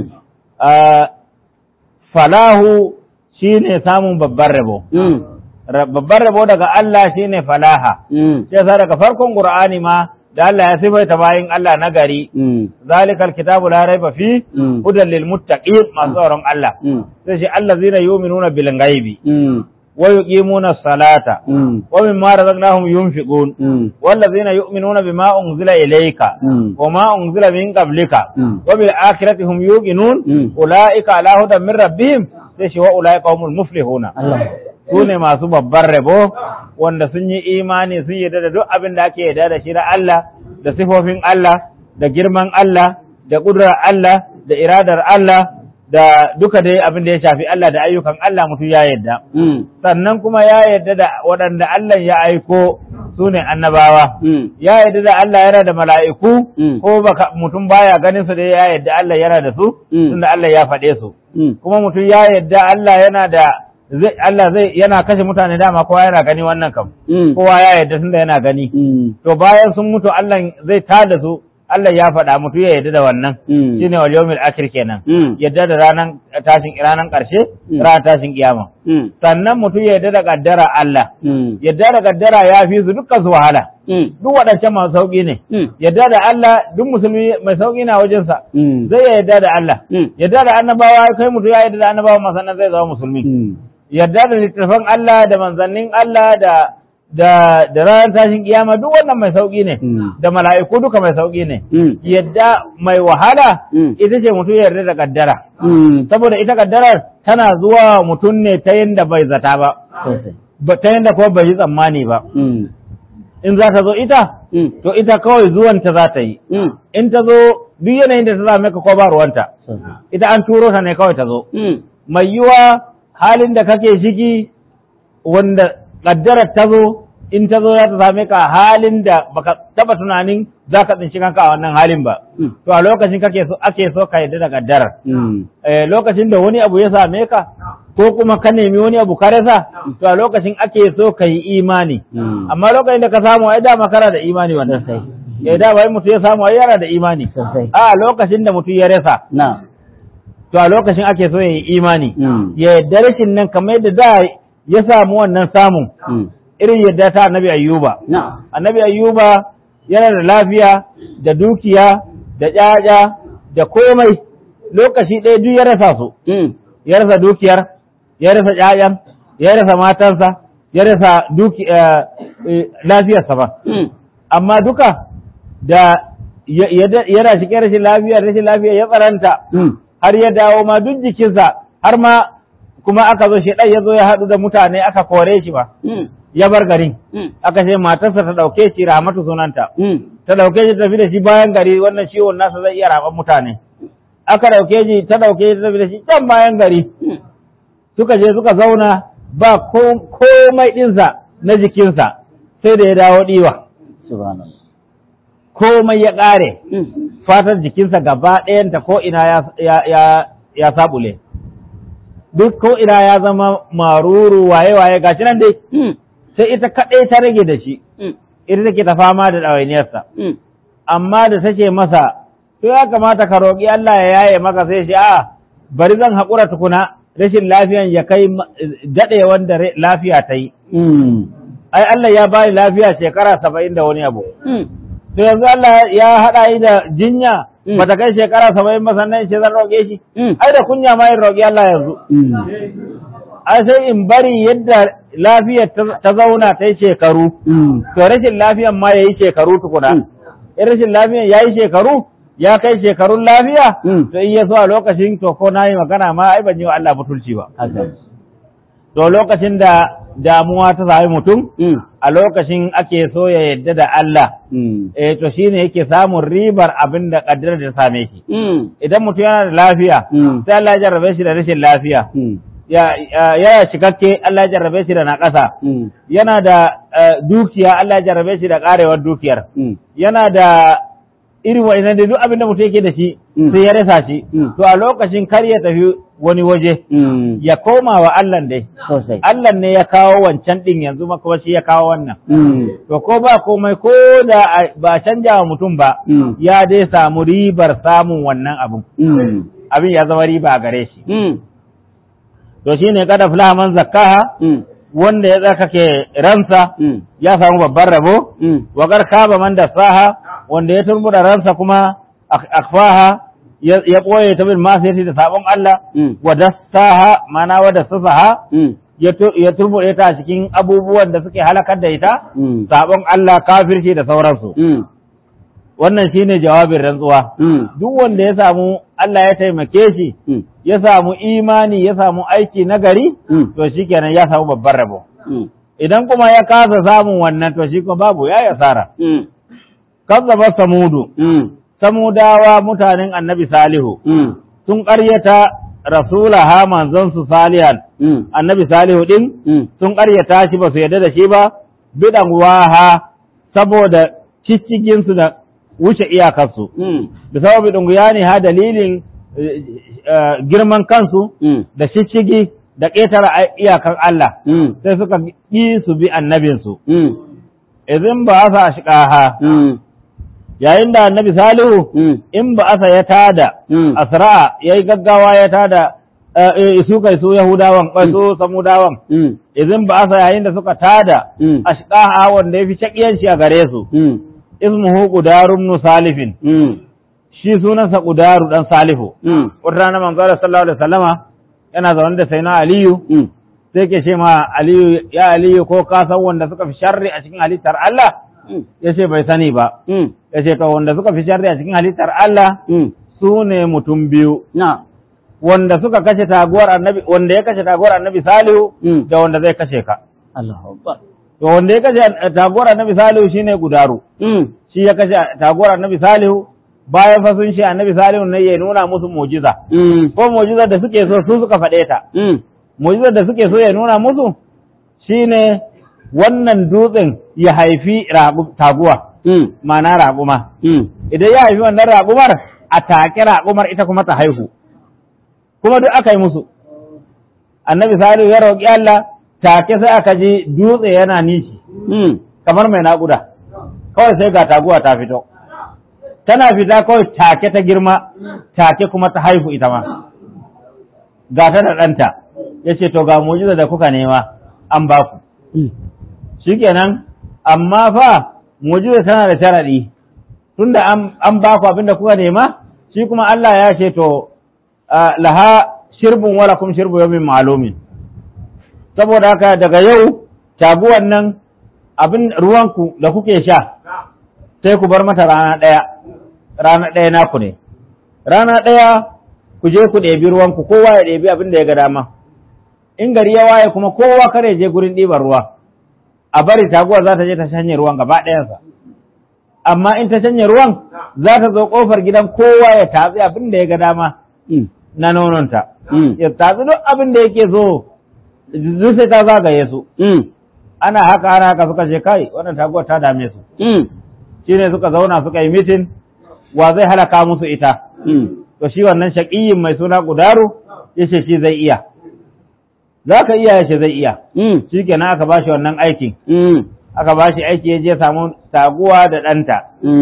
falahu shine samun babban rabo babban rabo daga Allah shine falaha sai sa daga farkon Qur'ani ma da Allah ya sifaita bayin Allah na gari zalikal kitabu la raiba fi hudan lil muttaqin masu tsoron Allah sai shi allazina yu'minuna bil ghaibi wa yuqimuna as-salata wa mimma razaqnahum yunfiqun wallazina yu'minuna bima unzila ilayka wa ma unzila min qablika wa bil akhirati hum yuqinun ulaika ala hudan min rabbihim sai shi wa ulaika humul muflihuna su ne masu babban rabo wanda sun yi imani sun yarda da duk abin da ake yarda da shi da Allah da sifofin Allah da girman Allah da ƙudurar Allah da iradar Allah da duka dai abin da ya shafi Allah da ayyukan Allah mutum ya yarda sannan kuma ya yarda da waɗanda Allah ya aiko su ne annabawa ya yarda da Allah yana da mala'iku ko baka mutum baya ganin su da ya yarda Allah yana da su tunda Allah ya faɗe su kuma mutum ya yarda Allah yana da zai Allah zai yana kashe mutane dama kowa yana gani wannan kam kowa ya yarda tunda yana gani to bayan sun mutu Allah zai tada su Allah ya faɗa mutu ya yarda da wannan shine wal yawmil akhir kenan yarda da ranan tashin ranan karshe ranan tashin kiyama sannan mutu ya yarda da kaddara Allah yarda da kaddara ya fi su dukkan su wahala duk waɗancan masu sauƙi ne yarda da Allah duk musulmi mai sauƙi na wajensa zai yarda da Allah yarda da annabawa kai mutu ya yarda da annabawa masannan zai zama musulmi yarda da littattafan Allah da manzannin Allah da da da ranar tashin kiyama duk wannan mai sauki ne da mala'iku duka mai sauki ne yadda mai wahala ita ce mutum ya yarda da kaddara saboda ita kaddarar tana zuwa mutum ne ta yanda bai zata ba ta yanda kuma bai yi tsammani ba in za ta zo ita to ita kawai zuwanta za ta yi in ta zo duk yanayin da ta same ka ko ba ruwanta ita an turo ta ne kawai ta zo mai yiwa halin da kake shiki wanda kaddarar ta zo in ta zo za ta same ka halin da baka taba tunanin za ka tsinci kanka a wannan halin ba to a lokacin kake so ake so ka yarda da kaddarar eh lokacin da wani abu ya same ka ko kuma ka nemi wani abu ka rasa to a lokacin ake so ka yi imani amma lokacin da ka samu ai da makara da imani wannan sai ya da bai mutum ya samu ai yana da imani Sosai. a lokacin da mutum ya rasa Na. to a lokacin ake so ya yi imani Mm. ya yadda rashin nan kamar yadda da ya samu wannan samun Mm. irin yadda ta annabi ayyuba Na. annabi ayyuba yana da lafiya da dukiya da ƴaƴa da komai lokaci ɗaya duk ya rasa su Mm. ya rasa dukiyar ya rasa ƴaƴan ya rasa matansa ya rasa duki eh, eh, lafiyarsa ba Mm. amma duka da ya- ya- yana cikin rashin lafiya rashin lafiya ya tsaranta Mm. har ya dawo ma duk jikinsa har ma kuma aka zo shi ya zo ya haɗu da mutane aka kore shi ba Mm. ya bar garin Mm. aka ce matarsa ta ɗauke shi Rahmatu sunanta Mm. ta ɗauke shi ta tafi da shi bayan gari wannan ciwon nasa zai iya raɓar mutane aka ɗauke shi ta ɗauke shi ta tafi da shi can bayan gari Mm. suka je suka zauna ba ko- komai ɗinsa na jikinsa sai da ya dawo ɗiwa Subhanallah. komai ya ƙare Mm. fatar jikinsa gaba ɗayanta ko ina ya, ya, ya, ya saɓule duk ko ina ya zama maruru waye-waye gashi nan dai Mm. sai ita kaɗai ta rage da shi Mm. ita take ta fama da ɗawainiyarsa Mm. amma da ta ce masa to ya kamata ka roƙi Allah ya yaye maka sai shi a bari zan haƙura tukuna rashin lafiyan ya kai ma- daɗe wanda re- lafiya ta yi Mm. ai Allah ya bani lafiya shekara saba'in da wani abu Mm. to yanzu Allah ya haɗa yi da jinya Mm. bata kai shekara saba'in ba sannan ce zan roƙe shi Mm. ai da kunya ma in roƙi Allah yanzu Mm. ai sai in bari yadda lafiyar ta- ta zauna ta yi shekaru Mm. to rashin lafiyan ma ya yi shekaru tukuna Mm. in rashin lafiyan ya yi shekaru ya kai shekarun lafiya Mm. to in ya so a lokacin to ko na yi magana ma ai ban yi wa Allah butulci ba Haka. to lokacin da damuwa ta sami mutum Mm. a lokacin ake so ya yadda da Allah Mm. eh to shine yake samun ribar abin da kaddara da same shi Mm. idan mutum yana da lafiya Mm. sai Allah ya jarrabe shi da rashin lafiya Mm. ya ya- yana cikakke Allah ya jarrabe shi da naƙasa Mm. yana da eh, dukiya Allah ya jarrabe shi da ƙarewar dukiyar Mm. yana da irin wa'annan da duk abin da mutum yake da shi Mm. sai ya rasa shi Mm. to a lokacin kar ya tafi wani waje Mm. ya koma wa Allah dai Sosai. Allah ne ya kawo wancan din yanzu ma kuma shi ya kawo wannan Mm. to ko ba komai ko da a- ba canja wa mutum ba Mm. ya dai samu ribar samun wannan abin Mm. abin ya zama riba a gare shi Mm. to shine kada fulaha man zakkaha Mm. wanda ya tsarkake ransa Mm. ya samu babban rabo Mm. wa kaba man dassaha wanda ya turbuda ransa kuma ak- akfaha ya ya ɓoye ta bin masiyati da sabon Allah Mm. wa dassaha mana wa dassaha Mm. ya tu- ya turbude ta cikin abubuwan da suke halakar da ita Mm. sabon Allah kafirci da sauransu Mm. wannan shine jawabin rantsuwa Mm. duk wanda ya samu Allah ya taimake shi Mm. ya samu imani ya samu aiki nagari Mm. to shikenan ya samu babban rabo Mm. idan kuma ya kasa samun wannan to shi kuma babu ya yasara Mm. kazzaba samudu Mm. samudawa mutanen annabi salihu Mm. sun ƙaryata rasulaha manzon su salihan Mm. annabi salihu din Mm. sun ƙaryata shi ba su yarda da shi ba bidan waha saboda ciccigin su da wuce iyakarsu Mm. da sababi dunguyani ha dalilin eh, eh, girman kansu Mm. da ciccigi da ƙetare iyakar Allah Mm. sai suka ƙi su bi annabinsu Mm. idan ba asa shiqaha Mm. yayin da annabi salihu Mm. in ba asa ya tada Mm. asra'a yayi gaggawa ya tada eh, eh, su kai su yahudawan kai su samudawan Mm. idan ba asa yayin da suka tada Mm. ashqaha wanda yafi shakiyanci a gare su Mm. ismuhu qudarun nu salifin Mm. shi sunansa qudaru dan salihu Mm. wata rana manzo Allah sallallahu alaihi wasallama yana zaune da sayyidina aliyu Mm. sai ke ce ma aliyu ya aliyu ko ka san wanda suka fi sharri a cikin halittar Allah Mm. yace bai sani ba Mm. yace to wanda suka fi sharri a cikin halittar Allah Mm. su ne mutum biyu Na. wanda suka kashe taguwar annabi wanda ya kashe taguwar annabi salihu Mm. da wanda zai kashe ka Allahu Akbar. to wanda ya kashe taguwar annabi salihu shine gudaru Mm. shi ya kashe taguwar annabi salihu bayan fa sun shi annabi salihu ne ya nuna musu mu'jiza Mm. ko mu'jizar da suke so su suka faɗe ta Mm. mu'jizar da suke so ya nuna musu shine wannan dutsen ya haifi ragu- taguwa Mm. ma'ana raƙuma Mm. idan ya haifi wannan raƙumar a take raƙumar ita kuma ta haihu kuma duk aka yi musu annabi salihu ya roƙi Allah take sai aka ji dutse yana nishi Mm. kamar mai naƙuda kawai sai ga taguwa ta fito tana fita kawai take ta girma take kuma ta haihu ita ma ga ta da ɗanta ya ce to ga mujiza da kuka nema an ba ku shikenan amma fa mujiza tana da sharaɗi tunda an ba ku abin da kuka nema shi kuma Allah ya ce to laha shirbun wala kum shirbu yawmin ma'lumin saboda haka daga yau taguwan nan abin ruwanku da kuke sha sai ku bar mata rana ɗaya rana ɗaya naku ne rana ɗaya ku je ku ɗebi ruwanku kowa ya ɗebi abin da ya ga dama in gari ya waye kuma kowa kare je gurin ɗiban ruwa a bari taguwa za ta je ta shanye ruwan gaba ɗayansa amma in ta shanye ruwan za ta zo ƙofar gidan kowa ya tatsi abin da ya ga dama na nononta ya tatsi duk abin da yake so duk sai ta zagaye su ana haka ana haka suka ce kai wannan taguwar ta dame su shine suka zauna suka yi mitin wa zai halaka musu ita to shi wannan shaƙiyin mai suna Gudaru yace shi zai iya za ka iya yace zai iya shi kenan aka bashi wannan aikin aka bashi aiki ya je samu taguwa da ɗanta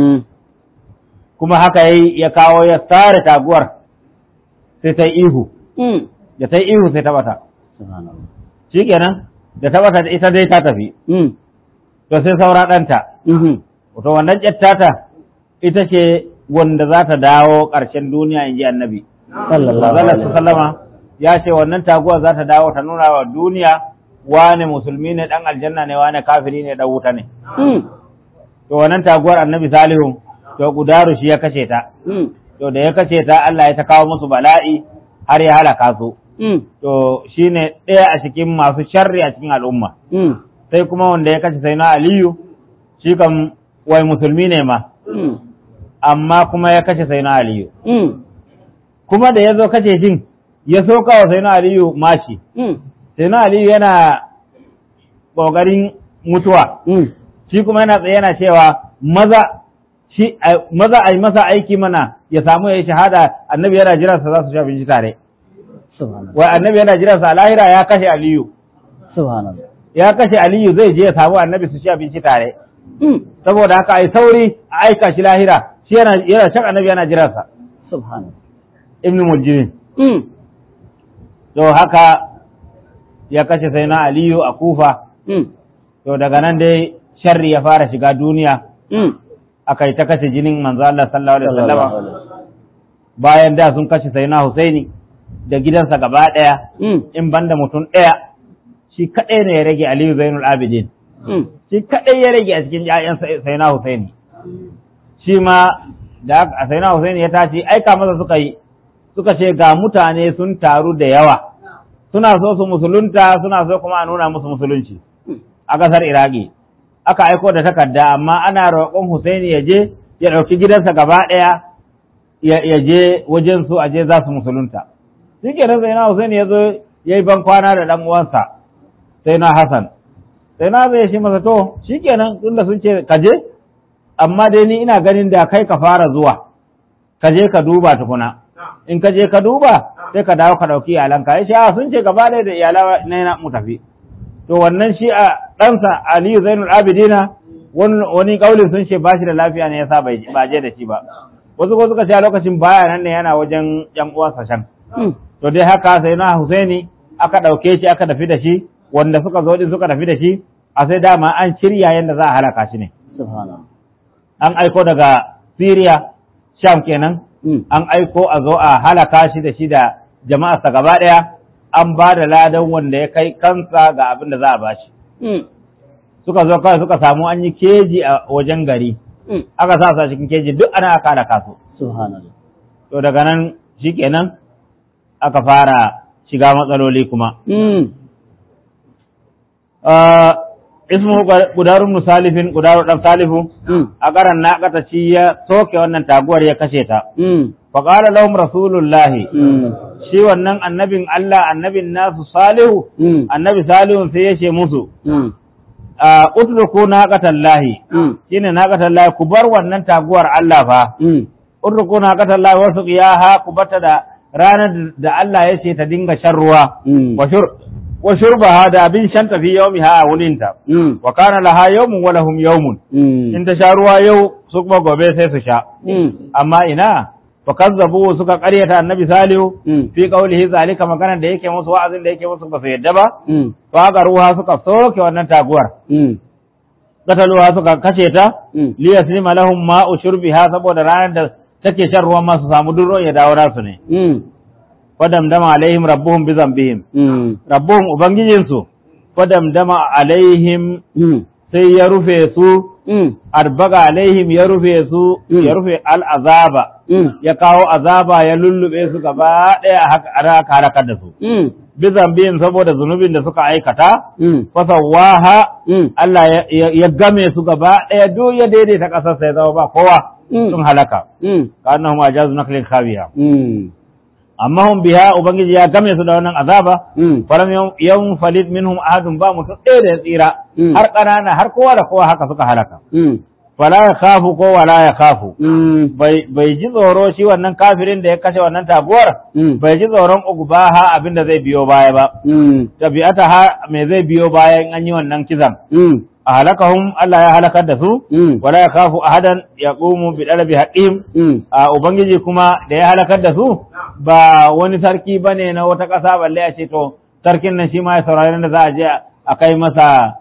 kuma haka yayi ya kawo ya sare taguwar sai ta ihu da ta ihu sai ta bata shi kenan da ta bata ita dai ta tafi to sai saura ɗanta to wannan ƴattata ita ce wanda za ta dawo ƙarshen duniya in ji annabi sallallahu alaihi wasallama ya ce wannan taguwa za ta dawo ta nuna wa duniya wane musulmi ne dan aljanna ne wane kafiri ne dan wuta ne to wannan taguwar annabi salihu to Gudaru shi ya kashe ta to da ya kashe ta Allah ya ta kawo musu bala'i har ya halaka su to shine ɗaya a cikin masu sharri a cikin al'umma sai kuma wanda ya kashe Sayyidina Aliyu shi kam wai musulmi ne ma amma kuma ya kashe Sayyidina Aliyu kuma da ya zo kashe jin ya soka wa Sayyidina Aliyu mashi Sayyidina Aliyu yana ƙoƙarin mutuwa shi kuma yana tsaye yana cewa maza shi maza a yi masa aiki mana ya samu ya yi shahada annabi yana jiransa za su sha binci tare wai annabi yana jiransa a lahira ya kashe Aliyu ya kashe Aliyu zai je ya samu annabi su sha binci tare saboda haka ai sauri a aika shi lahira shi yana yana can annabi yana jiransa subhanallah ibnu mujrim to haka ya kashe Sayyidina Aliyu a Kufa to daga nan dai sharri ya fara shiga duniya aka yi ta kashe jinin manzo Allah sallallahu alaihi wasallam bayan da sun kashe Sayyidina Husaini da gidansa gaba daya in banda mutum daya shi kadai ne ya rage Aliyu Zainul Abidin shi kadai ya rage a cikin ƴaƴan Sayyidina Husaini shi ma da Sayyidina Husaini ya tashi aika masa suka yi suka ce ga mutane sun taru da yawa suna so su musulunta suna so kuma a nuna musu musulunci a ƙasar Iraki aka aiko da takarda amma ana roƙon Husaini ya je ya ɗauki gidansa gaba ɗaya ya je wajen su a je za su musulunta shi ke nan Sayyidina Husaini ya zo ya yi ban kwana da ɗan uwansa Sayyidina Hassan Sayyidina zai shi masa to shi ke nan tunda sun ce ka je amma dai ni ina ganin da kai ka fara zuwa ka je ka duba tukuna in ka je ka duba sai ka dawo ka ɗauki iyalanka ya ce a sun ce gaba ɗaya da iyala na yana mu tafi to wannan shi a ɗansa Aliyu Zainul Abidina wani ƙaulin sun ce ba shi da lafiya ne yasa ba je da shi ba wasu ko suka ce a lokacin baya nan ne yana wajen ƴan uwansa can to dai haka sai na Husaini aka ɗauke shi aka tafi da shi wanda suka zo din suka tafi da shi a sai dama an shirya yadda za a halaka shi ne an aiko daga Syria Sham kenan an aiko a zo a halaka shi da shi da jama'arsa gaba ɗaya an ba da ladan wanda ya kai kansa ga abin da za a ba shi. Suka zo kawai suka samu an yi keji a wajen gari, aka sa su a cikin keji duk ana aka halaka su. To daga nan shi kenan aka fara shiga matsaloli kuma. Ismu Gudarun Musalifin, Gudarun ɗan Salifu, a ƙaran na ci ya soke wannan taguwar ya kashe ta. Faƙala lahum Rasulullahi, shi wannan annabin Allah, annabin nasu Salihu, annabi Salihu sai ya ce musu, Utruku naqatallahi, shine naqatallahi ku bar wannan taguwar Allah fa. Utruku naqatallahi wasu qiyaha ku bata da ranar da Allah ya ce ta dinga shan ruwa, wa shurbaha da abin shanta fi yawmiha a wulinta wa kana laha yawmun wa lahum yawmun in ta sha ruwa yau su kuma gobe sai su sha amma ina fa kazzabu suka ƙaryata annabi salihu fi qaulihi zalika magana da yake musu wa'azin da yake musu ba su yadda ba fa ga ruha suka soke wannan taguwar kataluwa suka kashe ta li yaslima lahum ma'u shurbiha saboda ranar da take shan ruwan ma su samu duro ya dawo nasu ne fadamdama alaihim rabbuhum bi dhanbihim rabbuhum ubangijinsu fadamdama alaihim sai ya rufe su arbaga alaihim ya rufe su ya rufe al'azaba ya kawo azaba ya lullube su gaba ɗaya aka halakar da su bizan biyin saboda zunubin da suka aikata fasawaha Allah ya game su gaba ɗaya duk ya daidaita ƙasar sai zama ba kowa sun halaka ka annahum ajazu naklin khawiya amma hum biha ubangiji ya game su da wannan azaba falam yawm falid minhum ahadun ba mutum ɗaya da ya tsira har ƙanana har kowa da kowa haka suka halaka fala ya khafu ko wala ya khafu bai ji tsoro shi wannan kafirin da ya kashe wannan taguwar bai ji tsoron ugubaha abin da zai biyo baya ba tabi'ata ha me zai biyo baya in an yi wannan kizan a halakahum Allah ya halakar da su wala ya khafu ahadan yaqumu bi dalabi haqqihim a ubangiji kuma da ya halakar da su ba wani sarki bane na wata ƙasa balle a ce to sarkin nan shi ma ya saurari da za a je a kai masa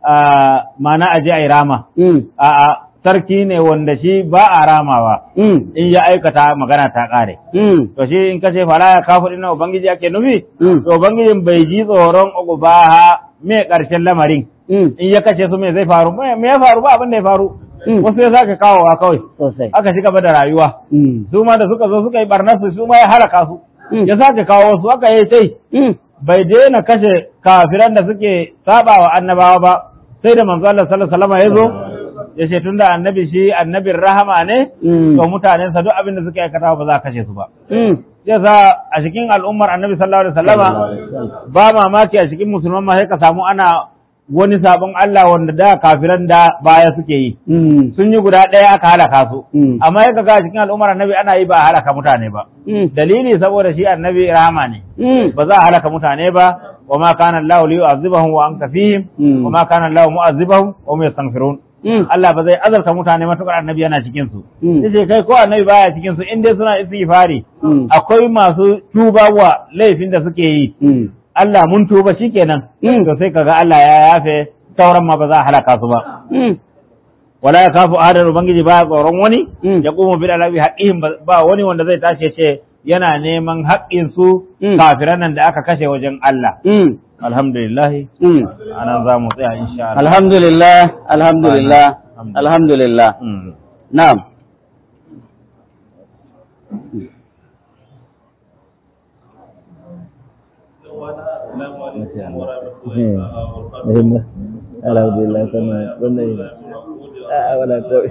mana a je a yi rama a sarki ne wanda shi ba a ramawa in ya aikata magana ta ƙare to shi in kace fara ya kafu dinnan ubangiji ake nufi to ubangijin bai ji tsoron ugubaha me ƙarshen lamarin in ya kace su me zai faru me ya faru ba abin da ya faru wasu ya sake kawowa kawai aka ci gaba da rayuwa su ma da suka zo suka yi barnar su su ma ya halaka su ya sake kawo su aka yi tai bai daina kashe kafiran da suke saba wa annabawa ba sai da manzo Allah sallallahu alaihi wasallam ya zo ya ce tunda annabi shi annabin rahama ne to mutanen sa duk abin da suke aikata ba za a kashe su ba yasa a cikin al'ummar annabi sallallahu alaihi wasallama ba mamaki a cikin musulman ma sai ka samu ana wani sabon Allah wanda da kafiran da baya suke yi sun yi guda ɗaya aka halaka su amma ya ga cikin al'ummar annabi ana yi ba halaka mutane ba dalili saboda shi annabi rahama ne ba za a halaka mutane ba wa ma kana Allah li yu'azzibahum wa anta fihim wa ma kana Allah mu'azzibahum wa hum yastaghfirun Allah ba zai azarta mutane matukar annabi yana cikin su yace kai ko annabi baya cikin su in dai suna istighfari akwai masu tuba wa laifin da suke yi Allah mun tuba shikenan to sai kaga Allah ya yafe sauran ma ba za a halaka su ba wala ya kafu ahadan ubangiji ba tsoron wani ya kuma bil alabi haqqihim ba wani wanda zai tashi ce yana neman haƙƙin su kafiran nan da aka kashe wajen Allah alhamdulillah anan za mu tsaya insha Allah alhamdulillah alhamdulillah alhamdulillah na'am alhamdulillah sama wannan a wala kawai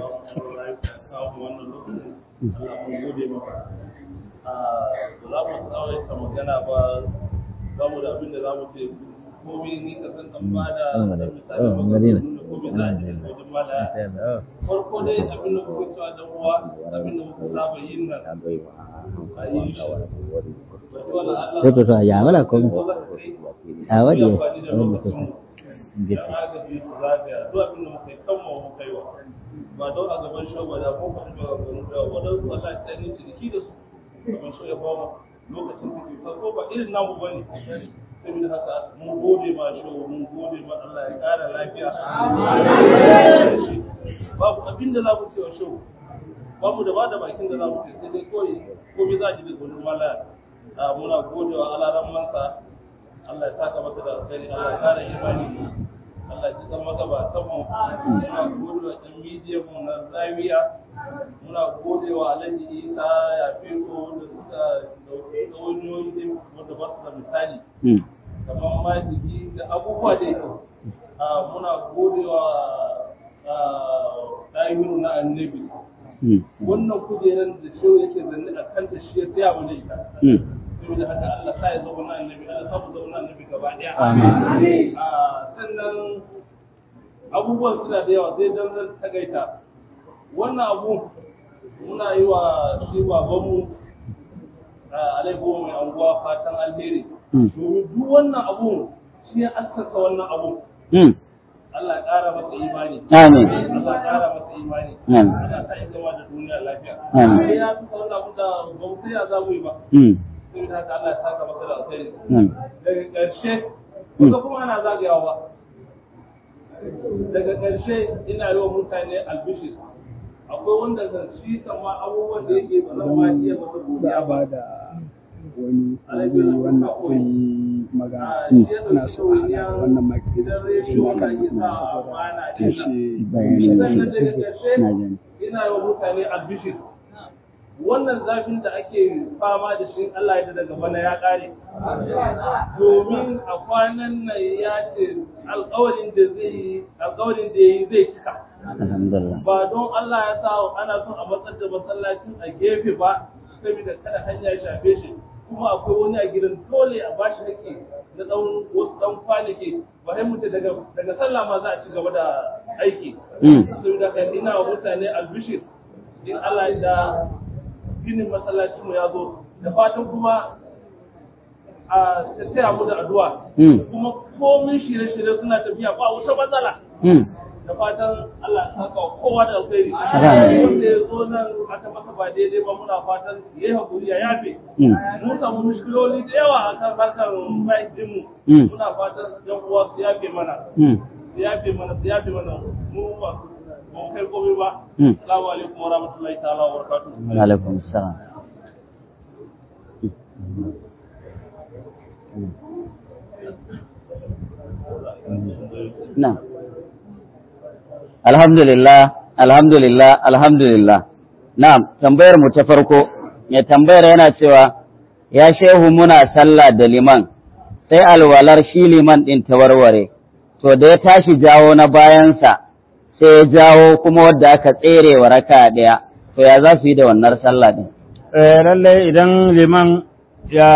za mu tsawaita magana ba za mu da abin da za mu ce komai ni ka san kan bada misali komai za a ce wajen mala farko dai abin da kuka cewa dan uwa abin da muka saba yin nan a yi shi sai to sa ya wala ko a waje wanda ko ya agaji su lafiya duk abin da muka yi kan mu muka yi wa ba don a gaban shagwada ko kuma ba gaban shagwada wadansu Allah ya tsaye ciniki da su gaban so ya bawa lokacin da ke farko ba irin namu bane saboda haka mun gode ma shi mun gode ma Allah ya kara lafiya babu abin da za mu ce wa shi babu da ba da bakin da za mu ce sai dai kawai komai za a ji da gudun mala muna gode wa alaran mansa Allah ya saka masa da alkhairi Allah ya kara imani Allah ya san maka ba san mu muna gode wa ɗan midiyan mu na zawiya muna gode wa Alhaji Isa ya fiko da suka dauke tsawoniyoyi wanda ba su da misali kamar majigi da abubuwa da yake muna gode wa ɗahiru na annabi wannan kujerar da shi yake zanne a kanta shi ya tsaya mana ita saboda haka Allah sa ya zauna annabi Allah sa mu zauna annabi gaba daya amin sannan abubuwan suna da yawa sai dan zan tagaita wannan abu muna yi wa shi babanmu alaihi mai anguwa fatan alheri domin duk wannan abu shi ya assasa wannan abu Allah ya ƙara masa imani amin Allah ya ƙara masa imani Amin. Allah ta yi gama da duniya lafiya Amin. sai ya fi sauran abin da ba mu sai ya za mu yi ba Mm. sai da haka Allah ya saka masa da alkhairi Mm. daga ƙarshe kuka kuma ana zagayawa daga ƙarshe ina yi wa mutane albishir akwai wanda zan shi kama abubuwan da yake ba zan ma iya masa godiya ba da wani wani wannan koyi magana Mm. ina so a haɗa wannan maki idan rediyo na yi sa ba na ce jin shi Bayanin sannan da daga shi. ƙarshe Na gani. ina yi wa mutane albishir wannan zafin da ake fama da shi Allah ya daga bana ya ƙare domin a kwanan nan ya ce alƙawarin da zai yi alƙawarin da ya yi zai cika Alhamdulillah. ba don Allah ya sa ana son a matsar da masallacin a gefe ba saboda kada hanya ya shafe shi kuma akwai wani a gidan dole a bashi haƙƙi na tsawon wasu ɗan kwanaki ba sai mutu daga daga sallah ma za a ci gaba da aiki Mm. saboda kan ina wa mutane albishir in Allah ya da ginin masallacin mu ya zo da fatan kuma a tattaya mu da addu'a Mm. kuma komin shirye-shirye suna tafiya ba wata matsala Mm. da fatan Allah ya saka kowa da alkhairi Alhamdulillah. wanda ya zo nan aka masa ba daidai ba muna fatan yayi hakuri ya yafe Mm. mun samu mushkiloli da yawa akan harkar bayan mu Mm. muna fatan yan uwa su yafe mana Mm. su yafe mana su yafe mana mu ba ba mu kai komai ba Mm. assalamu alaikum wa rahmatullahi ta'ala wa barakatuh Wa alaikum assalam. Na'am. Alhamdulillah, alhamdulillah, alhamdulillah. Na'am, tambayar mu ta farko, mai tambayar yana cewa ya shehu muna sallah da liman, sai alwalar shi liman ɗin ta warware, to da ya tashi jawo na bayansa, sai ya jawo kuma wadda aka tsere wa raka ɗaya, to ya za su yi da wannan sallah ɗin? Eh, lallai idan liman ya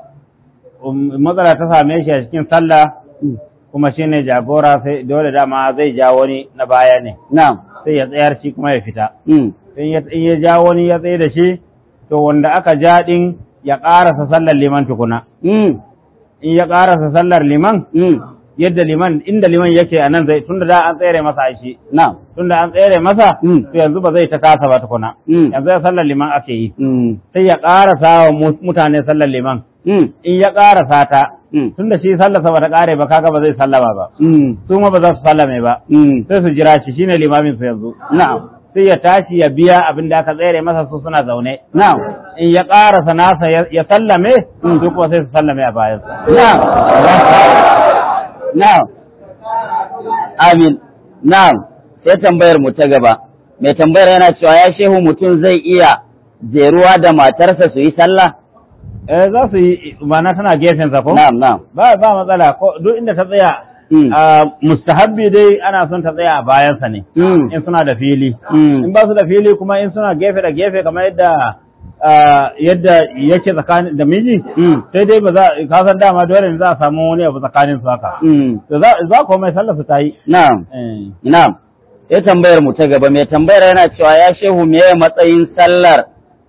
um, matsala ta same shi a cikin sallah kuma shi ne jagora sai dole dama zai ja wani na baya ne Na'am. sai ya tsayar shi kuma ya fita Mm. in ya in ya ja wani ya tsaye da shi to wanda aka ja din ya ƙarasa sallar liman tukuna Mm. in ya ƙarasa sallar liman Mm. yadda liman inda liman yake a nan zai tunda da an tsere masa shi Na'am. tunda an tsere masa Mm. to yanzu ba zai ta kasa ba tukuna Mm. yanzu ya sallar liman ake yi Mm. sai ya ƙarasa wa mu- mutane sallar liman Mm. in ya ƙarasa ta Mm. tunda shi sallarsa ba ta ƙare ba kaga ba zai sallama ba Mm. su ma ba za su sallame ba Mm. sai su jira shi shine limamin su yanzu Na'am. sai ya tashi ya biya abin da aka tsere masa su suna zaune Na'am. in ya ƙarasa nasa ya ya sallame su kuma sai su sallame a bayansa Na'am. Na'am. Amin. Na'am. Sai tambayar mu ta gaba. Mai tambayar yana cewa ya shehu mutum zai iya jeruwa da matarsa su yi sallah? eh za su yi mana tana gefen sa ko Na'am, na'am. ba ba matsala ko duk inda ta tsaya Mm. a mustahabbi dai ana son ta tsaya a bayansa ne Mm. in suna da fili Mm. in ba su da fili kuma in suna gefe da gefe kamar yadda ah, yadda yake tsakanin da miji Mm. sai dai ba za ka san dama dole ne za a samu wani abu tsakanin su haka Mm. to za za ko mai sallar su ta yi Na'am. eh Na'am. Sai tambayar mu ta gaba. Mai tambayar yana cewa ya shehu me matsayin sallar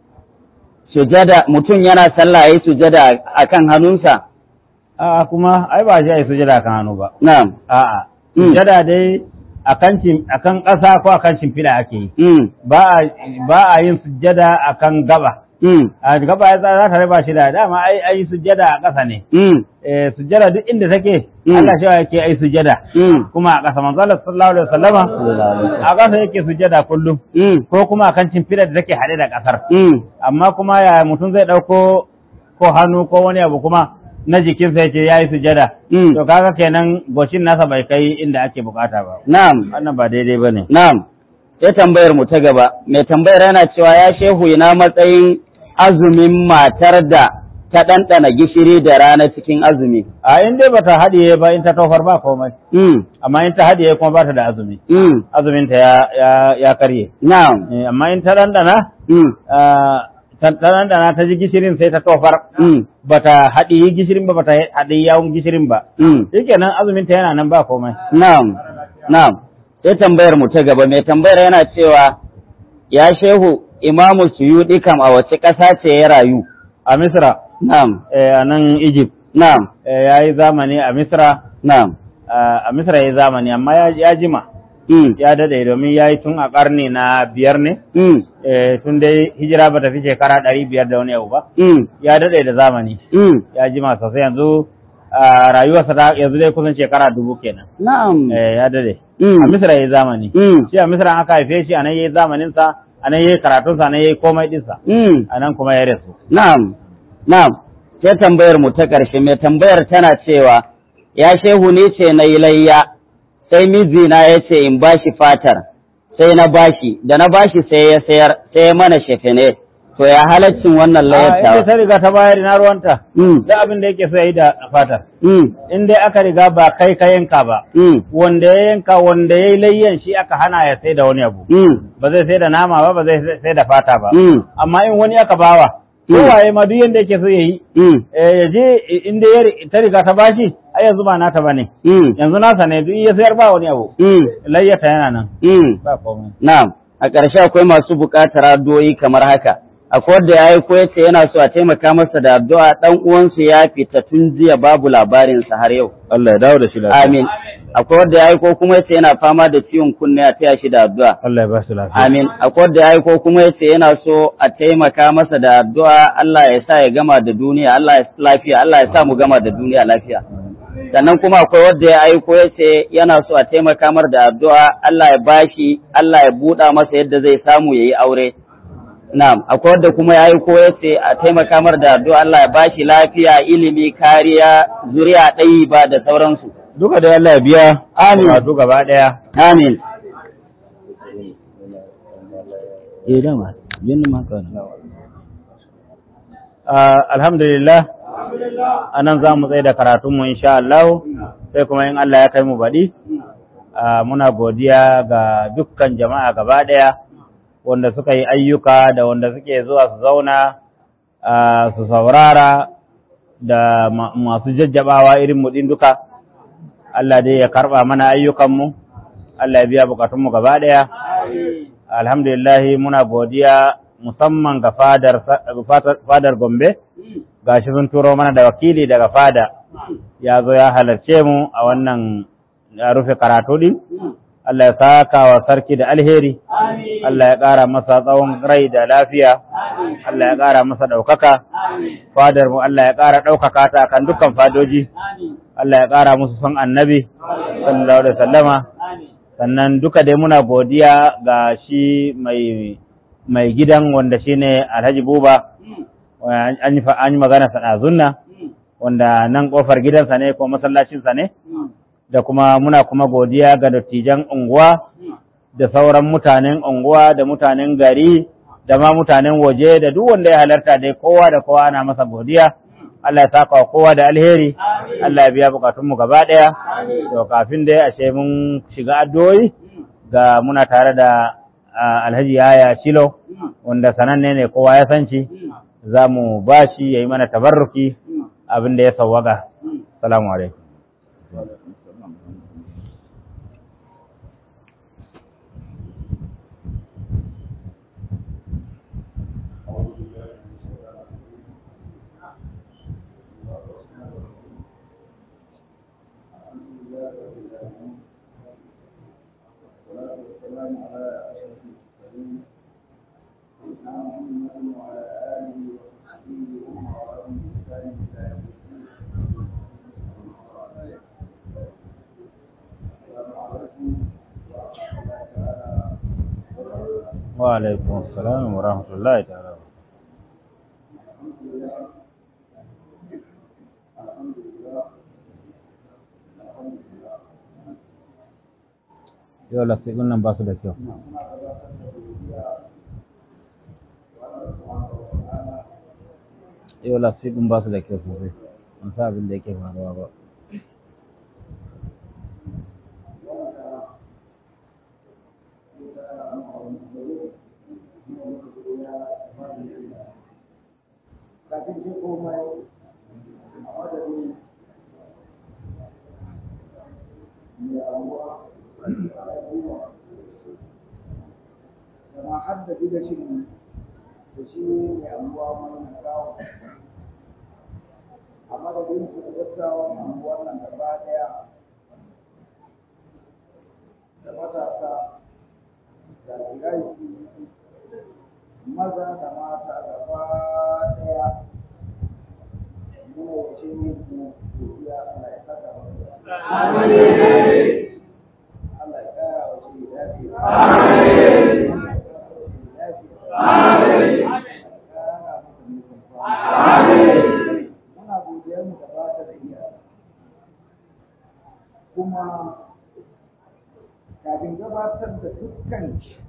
sujada, mutum yana sallah yayi sujada akan hannunsa? a kuma ai ba shi ai sujada kan hannu ba Na'am. a'a Mm. sujada dai akan cin akan ƙasa ko akan shimfiɗa ake yi Mm. ba a ba a yin sujada akan gaba Mm. a gaba ya za ta raba shi da dama ai ai sujada a ƙasa ne Mm. eh sujada duk inda take Mm. Allah shi yake ai sujada Mm. kuma a ƙasa manzo Allah sallallahu alaihi wasallama a ƙasa yake sujada kullum Mm. ko kuma akan shimfiɗa da take haɗe da ƙasar Mm. amma kuma ya mutum zai ɗauko ko hannu ko wani abu kuma na jikinsa yake ya yi sujada Mm. to kaga kenan goshin nasa bai kai inda ake bukata ba Na'am. wannan ba daidai ba ne Na'am. Sai tambayar mu ta gaba. Mai tambayar yana cewa ya shehu ina matsayin azumin matar da ta ɗanɗana gishiri da rana cikin azumi. a in dai bata haɗiye ba in ta tofar ba komai Mm. amma in ta haɗiye kuma ba ta da azumi Mm. azuminta ya, ya, ya karye Na'am. Eh, amma in ta ɗanɗana Mm. ah, ta ta ɗanɗana ta ji gishirin sai ta tofar Mm. bata haɗiyi gishirin ba bata haɗiyi yawun gishirin ba Mm. shikenan azuminta yana nan ba komai Na'am. Na'am. Sai tambayar mu ta gaba. Mai tambayar yana cewa ya shehu Imamu Suyuɗi kam a wace ƙasa ce ya rayu? a misra Na'am. eh, a nan egypt Na'am. eh, ya yi zamani a misra Na'am. a misra ya yi zamani amma ya, ya jima Mm. ya dade domin ya yi tun a ƙarni na biyar ne, Mm. eh, tun dai hijira ba ta fi shekara ɗari biyar da wani abu ba, Mm. ya dade da zamani, Mm. ya jima sosai yanzu a rayuwarsa ta yanzu dai kusan shekara dubu kenan, Na'am. eh, ya dade. Mm. A Misra ya yi zamani, Mm. shi a Misra aka haife shi a nan ya yi zamaninsa, a nan ya yi karatunsa, a nan ya yi komai ɗinsa, Mm. a nan kuma ya rasu. Na'am. Na'am. Sai tambayar mu ta ƙarshe mai tambayar tana cewa ya shehu ne ce na yi layya sai mijina ya ce in bashi fatar sai na bashi da na bashi sai ya sayar sai ya mana shefene to ya halaccin wannan A layyar inda ta ta. riga ta bayar ina ruwanta, Mm. da abin da yake so ya yi da fatar. Mm. In dai aka riga ba kai ka yanka ba, Mm. wanda ya yanka wanda ya yi layyan shi aka hana ya sai da wani abu. Mm. Ba zai sai da nama ba, ba zai sai da fata ba. Mm. Amma in wani aka bawa, Mm. kowaye ma duk yanda yake so ya yi, Mm. eh, ya je inda ya ri- ta riga ta bashi, ai yanzu ba nata ba ne. Mm. Yanzu nasa ne duk ya sayar ba wani abu. Mm. Layyata yana nan, Mm. ba komai. Na'am, a ƙarshe akwai masu buƙatar addu'o'i kamar haka. Akwai wanda ya yi ko yace yana so a taimaka masa da addu'a ɗan uwansu ya fita tun jiya babu labarinsa har yau. Allah ya dawo da shi lafiya. Amin. Akwai wanda ya yi ko kuma yace yana fama da ciwon kunne a taya shi da addu'a. Allah ya ba shi lafiya. Amin. Akwai wanda ya yi ko kuma yace yana so a taimaka masa da addu'a Allah ya sa ya gama da duniya, Allah ya lafiya, Allah ya sa mu gama da duniya lafiya. Sannan kuma akwai wanda ya aiko ya ce yana so a taimaka mar da addu'a Allah ya bashi, Allah ya buɗa masa yadda zai samu ya yi aure. Na'am, akwai wanda kuma ya aiko ya ce a taimaka mar da addu'a Allah ya bashi lafiya, ilimi, kariya, zuriya ɗayi ba da sauransu. Duka da Allah ya biya, Amin. wato gaba ɗaya. Amin. Eh dama, bin ma ka wannan. Ah, alhamdulillah, a nan za mu tsaye da karatunmu insha Allah, sai kuma in Allah ya kai mu baɗi. Ah, muna godiya ga dukkan jama'a gaba ɗaya, wanda suka yi ayyuka da wanda suke zuwa su zauna ah, su saurara da ma- masu jajjabawa irin mu ɗin duka. Allah dai ya karɓa mana ayyukanmu, Allah ya biya bukatunmu gaba ɗaya. Alhamdulillah muna godiya musamman ga fadar, fadar Gombe, gashi sun turo mana da wakili daga fada, ya zo ya halarce mu a wannan ya rufe karatu ɗin. Allah ya saka wa sarki da alheri, Allah ya ƙara masa tsawon rai da lafiya, Allah ya ƙara masa ɗaukaka, fadar mu Allah ya ƙara ɗaukaka ta kan dukkan fadoji, Allah ya ƙara musu son annabi, sallallahu alaihi wasallama. Sannan duka dai muna godiya ga shi mai mai gidan wanda shine Alhaji Buba, an yi an yi magana sana'zunna wanda nan kofar gidansa ne ko masallacinsa ne, da kuma muna kuma godiya ga dattijan unguwa da sauran mutanen unguwa da mutanen gari da ma mutanen waje da duk wanda ya halarta dai kowa da kowa ana masa godiya. Allah ya saka wa kowa da alheri, Allah ya biya bukatunmu gaba ɗaya. To kafin dai ashe mun shiga addu'o'i ga muna tare da Alhaji Yaya Shilo wanda sananne ne kowa ya san shi, za mu ba shi ya yi mana tabarruki abin da ya sawwaka. Salamu alaikum. Wa alaikum assalam wa rahmatullahi ta'ala. Yau lastikun nan ba su da kyau. Yau lastikun ba su da kyau sosai. An sa abin da yake faruwa ba. Kama har da da shi da shi ne abuwa mai kawo a madadin su da gaskawa abuwan nan gaba daya da matasa da tsirai maza da mata gaba daya muna wace ne ku godiya Allah ya saka mu amin Allah ya kara wa shi lafiya amin amin amin muna godiya mu gaba da iya kuma kafin gabatar da dukkan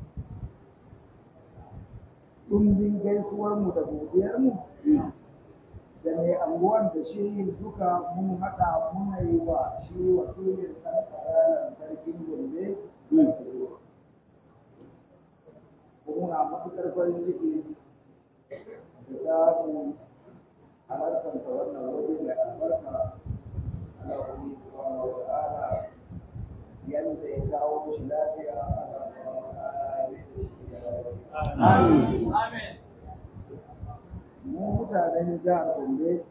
ɗumbin gaisuwarmu da godiyarmu da mai anguwan da shi duka mun haɗa muna yi wa shi wakilin tsararar sarkin gombe muna matuƙar farin ciki da samun halartar ta wannan waje mai albarka ana wani subhanahu wa ta'ala yanda ya kawo shi lafiya Allah subhanahu wa ta'ala ya yi Amin. Mu mutanen jihar Gombe,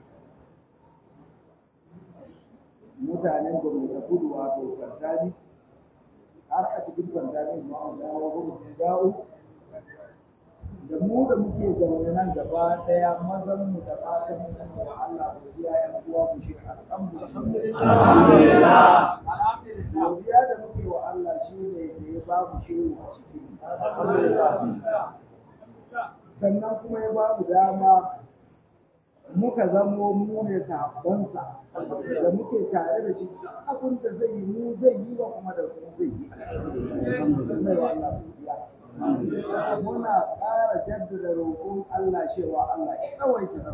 mutanen Gombe ta kudu wato Fantani, har a cikin Fantani ma an dawo Gombe dawo, da mu da muke zaune nan gaba daya mazan mu da matan mu wa Allah godiya ya uwa mu shi alhamdulillah. Godiya da muke wa Allah shi ne da ya ba mu shi a cikin sannan kuma ya ba mu dama muka zamo mu ne sahabbansa da muke tare da shi abin da zai yi mu zai yi wa kuma da kuma zai yi muna ƙara jaddada roƙon Allah cewa Allah ya tsawaita nan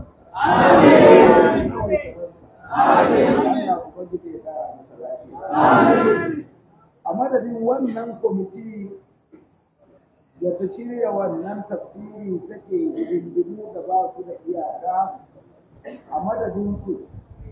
Allah ku kwaji ya ƙara masa lafiya a madadin wannan kwamiti da ta shirya wannan tafsiri take hidindimu da ba su da iyaka a madadin su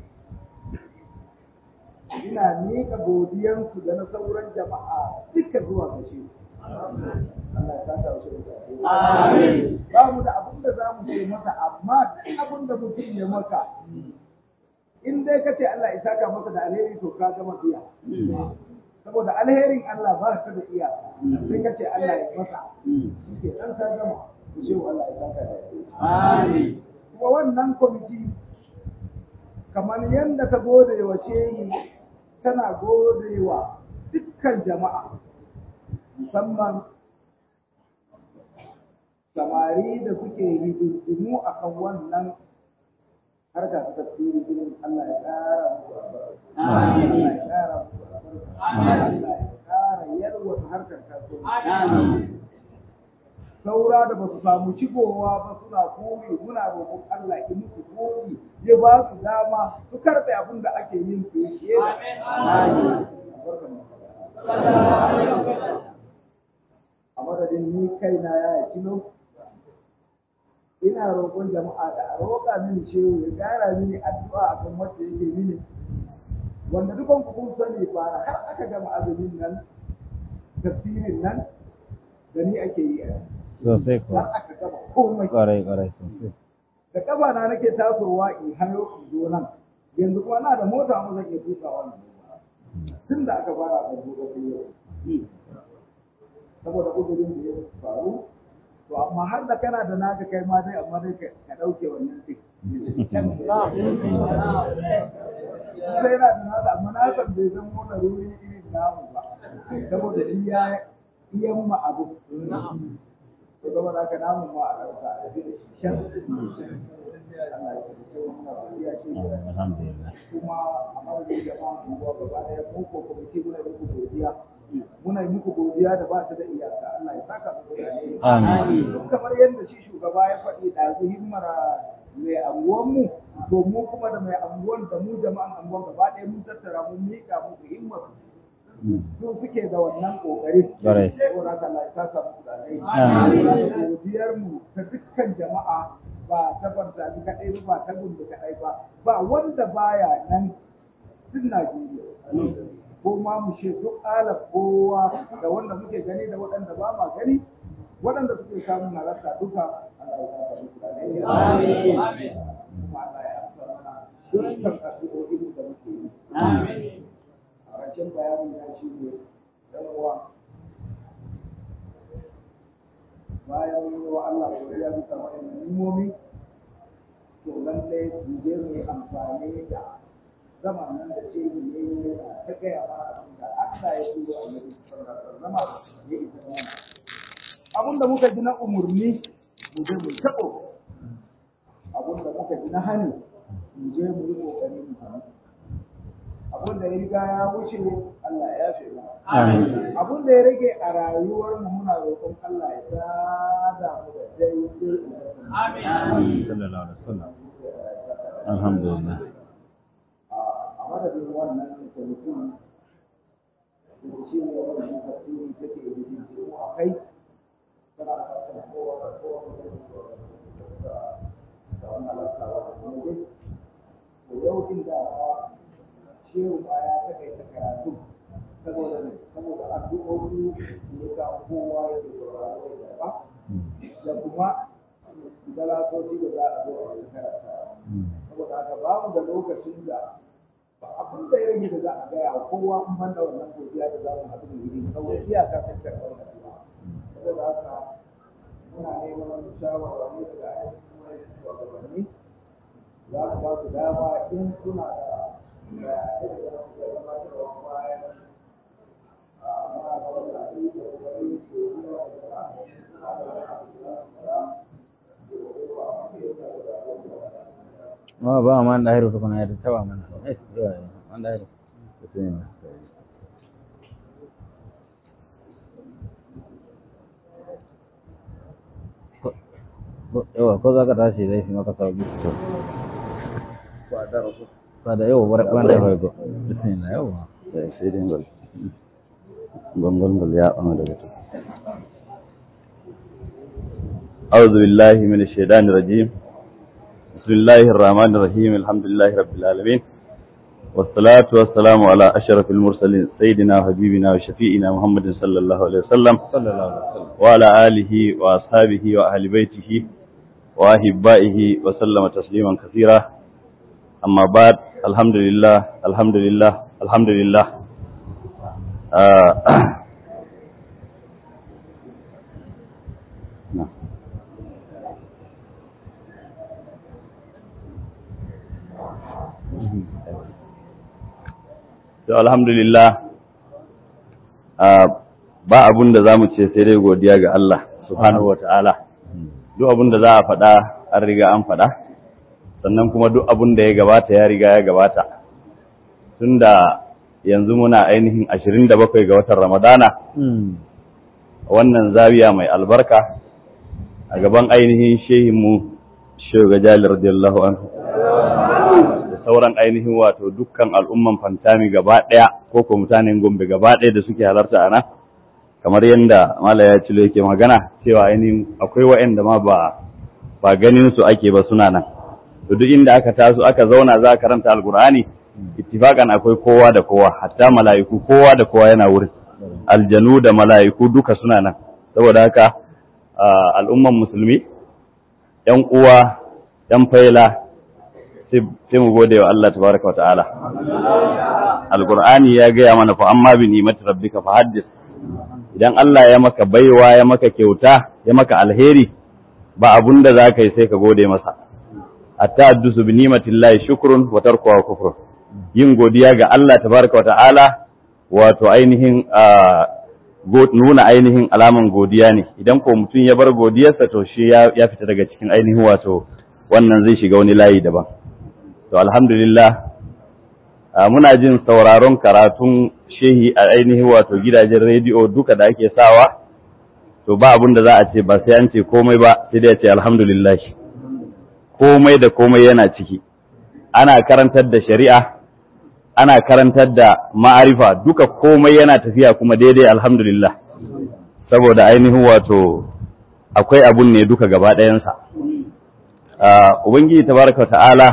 ina miƙa godiyansu da na sauran jama'a duka zuwa ga shi Allah ya saka shi amin ba mu da abin da za mu ce masa amma duk abin da mutum ya maka in dai kace Allah ya saka masa da alheri to ka gama biya saboda alherin Allah ba ta da iya sai kace Allah ya masa shi dan ka gama ku ce Allah ya saka da amin kuma wannan komiti kamar yanda ta gode wa shehi tana gode wa dukkan jama'a musamman samari da suke hidindimu akan wannan harka ta tafsiri din Allah ya ƙara musu albarka Allah ya ƙara musu albarka Allah ya ƙara yalwa harkar kasuwanci saura da ba su samu shigowa ba suna kore muna roƙon Allah ya musu koki ya ba su dama su karɓe abin da ake yin su yake amin a madadin ni kaina ya kilo ina roƙon jama'a da a roƙa mini shehu ya gara mini addu'a a kan wacce yake mini wanda dukan ku kun sani ba har aka gama azumin nan tafsirin nan da ni ake yi a sosai ko har aka gama komai kwarai kwarai sosai da kafa na nake tasowa in hayo in zo nan yanzu kuma na da mota mu zan iya tuka wannan tun da aka fara da buɗe yau saboda uzurin da ya faru to amma har da kana da naka kai ma dai amma dai ka dauke wannan din sai na da naka amma na san bai zan mona ruri irin namu ba saboda iya iyan ma abu to kuma da ka namu ma a dauka da shi shan alhamdulillah kuma a madadin jama'a unguwa gaba daya ko ko komiti muna yi muku godiya muna yi muku godiya da ba ta da iyaka Allah ya saka muku da alheri amin kamar yadda shi shugaba ya faɗi da zu himmar mai anguwan mu to mu kuma da mai anguwan da mu jama'an anguwan gaba ɗaya mun tattara mun miƙa muku himmar su suke da wannan kokari saboda haka Allah ya saka muku da alheri amin godiyar mu ta dukkan jama'a ba ta barza ni kaɗai ba ta gundu kaɗai ba ba wanda baya nan duk Najeriya ko ma mu ce duk alaf kowa da wanda muke gani da waɗanda ba ma gani waɗanda suke samun halarta duka Allah ya saka musu da alheri amin kuma Allah ya amsa mana dukkan addu'o'in da muke yi amin a cikin bayanin ya shi ne dan uwa bayan mun yi wa Allah godiya bisa wa'annan nimomi to lalle mu je mu yi amfani da zamanin da ce ne ta gaya mana da Allah ya turo a yau zama ya isa mana abin da muka ji na umurni mu je mu tabo abin da muka ji na hani mu je mu yi kokari mu samu abin da ya riga ya wuce Allah ya yafe mana abin da ya rage a rayuwar mu muna roƙon Allah ya sada mu da daidai amin sallallahu alaihi wasallam alhamdulillah a madadin wannan kwamitin da shi ne wannan tafsiri take da jinjin a kai tana da kasar kowa da kowa da wannan alaƙa da kuma dai da yau din da shehu ma ya takaita karatu saboda ne saboda addu'o'i ne ga kowa ya sauraro da ba da kuma galatoci da za a zo a yi karata saboda haka ba mu da lokacin da ba abin da ya rage da za a gaya kowa in banda wannan godiya da za mu haɗu da wuri saboda iyaka ta karɓar addu'a saboda haka muna neman shawarwari daga ayyukan shugabanni za mu ba su dama in suna da ma ba man da hiru tukuna ya taba mana eh man da hiru bismillah yawa ko za ka tashi zai fi maka sauki to ba da yawa wanda ya farko bismillah yawa sai dai gol gongol gol ya amma daga to a'udhu billahi minash shaitanir rajim bismillahir rahmanir rahim alhamdulillahi rabbil alamin wassalatu wassalamu ala ashrafil mursalin sayidina wa habibina wa shafi'ina muhammadin sallallahu alaihi wasallam sallallahu alaihi wasallam wa ala alihi wa ashabihi wa ahli baitihi wa ahibbaihi wa sallama tasliman kaseera amma ba'd alhamdulillah alhamdulillah alhamdulillah to alhamdulillah ba abun da zamu ce sai dai godiya ga Allah subhanahu wataala duk abun da za a faɗa an riga an faɗa sannan kuma duk abun da ya gabata ya riga ya gabata tunda yanzu muna ainihin ashirin da bakwai ga watan Ramadana wannan zawiya mai albarka a gaban ainihin shehinmu Shehu Gajali radiyallahu anhu da sauran ainihin wato dukkan al'umman Fantami gaba ɗaya ko ko mutanen Gombe gaba ɗaya da suke halarta a nan kamar yadda Mala ya cilo yake magana cewa ainihin akwai wa'anda ma ba ba ganin su ake ba suna nan to duk inda aka taso aka zauna za a karanta alqur'ani ittifakan akwai kowa da kowa hatta mala'iku kowa da kowa yana wurin aljanu da mala'iku duka suna nan saboda haka al'umman musulmi yan uwa yan faila sai mu gode wa Allah tabaraka wa ta'ala alqur'ani ya gaya mana fa amma bi ni'mati rabbika fa haddith idan Allah ya maka baiwa ya maka kyauta ya maka alheri ba abunda zaka yi sai ka gode masa hatta addusu bi ni'matillahi shukrun wa tarkuha kufrun yin godiya ga Allah tabaraka wa ta'ala wato ainihin nuna ainihin alaman godiya ne idan ko mutum ya bar godiyarsa to shi ya fita daga cikin ainihin wato wannan zai shiga wani layi daban to alhamdulillah muna jin sauraron karatun shehi a ainihin wato gidajen rediyo duka da ake sawa to ba abin da za a ce ba sai an ce komai ba sai dai a ce alhamdulillah komai da komai yana ciki ana karantar da shari'a ana karantar da ma'arifa duka komai yana tafiya kuma daidai alhamdulillah saboda ainihin wato akwai abun ne duka gaba ɗayansa ubangiji tabaraka ta'ala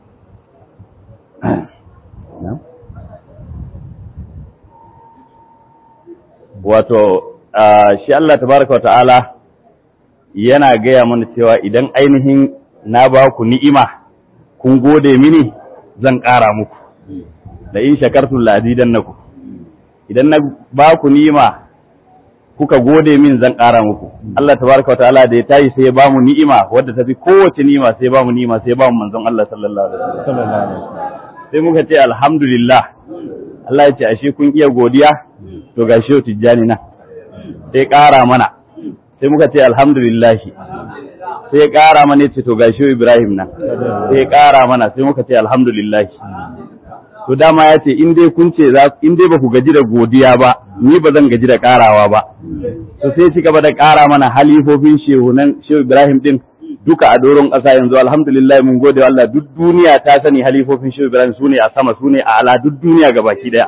wato shi Allah tabaraka ta'ala yana gaya mana cewa idan ainihin na ba ku ni'ima kun gode mini zan ƙara muku da in shakartum la azidannakum idan na ba ku ni'ima kuka gode min zan ƙara muku. Allah tabaraka wa ta'ala da ya tayi sai ya ba mu ni'ima wadda ta fi kowace ni'ima sai ya ba mu ni'ima sai ya ba mu manzon Allah sallallahu alaihi wasallam. Sai muka ce alhamdulillah. Allah ya ce ashe kun iya godiya to ga shehu Tijjani na. Sai ƙara mana. Sai muka ce alhamdulillah. Sai ya ƙara mana ce to ga shehu Ibrahim na. Sai ya ƙara mana sai muka ce alhamdulillah. To dama ya ce in dai kun ce in dai ba ku gaji da godiya ba ni ba zan gaji da karawa ba. To sai ci gaba da kara mana halifofin shehunan Shehu Ibrahim din duka a doron ƙasa yanzu alhamdulillah mun gode wa Allah duk duniya ta sani halifofin Shehu Ibrahim sune a sama sune a ala duk duniya gabaki daya.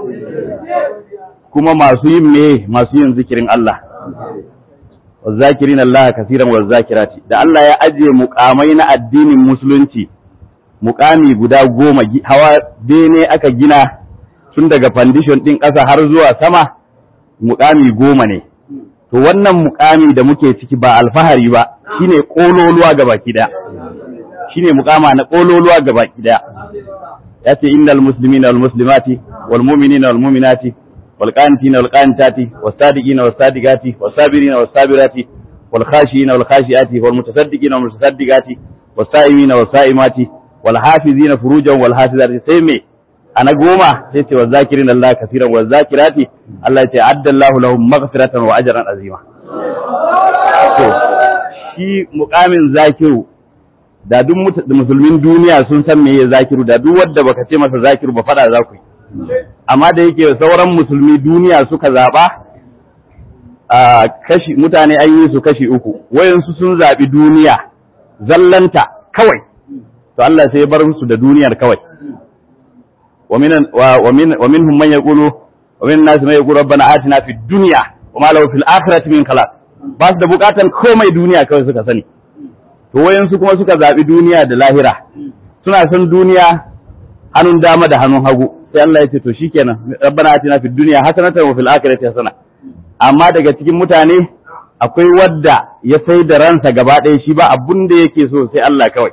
Kuma masu yin me masu yin zikirin Allah. Wazakirin Allah kaseeran wazakirati da Allah ya ajiye muƙamai na addinin musulunci mukami guda goma hawa bene aka gina tun daga foundation din ƙasa har zuwa sama mukami goma ne to wannan mukami da muke ciki ba alfahari ba shine kololuwa gabaki daya shine mukama na kololuwa gabaki daya yace innal muslimina wal muslimati wal mu'minina wal mu'minati wal qanitina wal qanitati was sadiqina was sadiqati was sabirina was sabirati wal khashiyina wal khashiati wal mutasaddiqina wal mutasaddiqati was sa'imina was sa'imati wal hafizina furujan wal hafizati sai me ana goma sai ce wazakirin Allah kaseeran wazakirati Allah ya ce addallahu lahum maghfiratan wa ajran azima to shi muqamin zakiru da duk musulmin duniya sun san meye zakiru da duk wanda baka ce masa zakiru ba fada za ku yi amma da yake sauran musulmi duniya suka zaba a kashi mutane an yi su kashi uku wayansu sun zabi duniya zallanta kawai to Allah sai ya bar su da duniyar kawai wa min wa min wa minhum man yaqulu wa min nas man yaqulu rabbana atina fid dunya wa ma lahu fil akhirati min khalaq ba su da bukatan komai duniya kawai suka sani to wayansu kuma suka zabi duniya da lahira suna son duniya hannun dama da hannun hagu sai Allah ya ce to shikenan rabbana atina fid dunya hasanatan wa fil akhirati hasana amma daga cikin mutane akwai wadda ya sai da ransa gaba ɗaya shi ba abun da yake so sai Allah kawai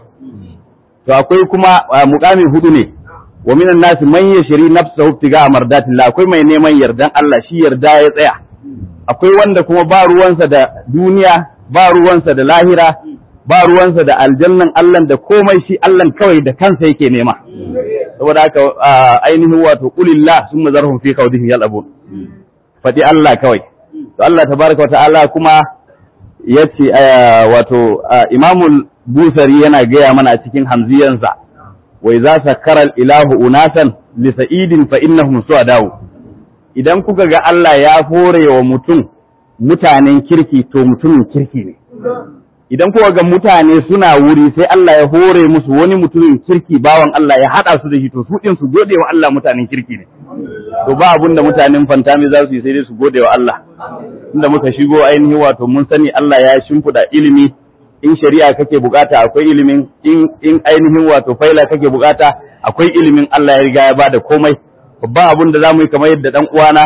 to akwai kuma mukami hudu ne wa minan nasi man yashri nafsahu ibtiga mardatillah akwai mai neman yardan Allah shi yarda ya tsaya akwai wanda kuma ba ruwansa da duniya ba ruwansa da lahira ba ruwansa da aljannan Allah da komai shi Allah kawai da kansa yake nema saboda haka ainihin wato qulillah summa zarhum fi qawdihi yalabun fadi Allah kawai to Allah tabaraka wa ta'ala kuma yace wato imamul Busari yana gaya mana a cikin hamziyansa wai za sakaral ilahu unasan li sa'idin fa innahum su'adaw idan kuka ga Allah ya hore wa mutum mutanen kirki to mutumin kirki ne idan kuka ga mutane suna wuri sai Allah ya hore musu wani mutumin kirki bawan Allah ya hada su da shi to su din su gode wa Allah mutanen kirki ne to ba abun da mutanen fantami za su yi sai dai su gode wa Allah inda muka shigo ainihin wato mun sani Allah ya shimfida ilimi in shari'a kake bukata akwai ilimin in in ainihin wato faila kake bukata akwai ilimin Allah ya riga ya bada komai babban abun da zamu yi kamar yadda dan uwana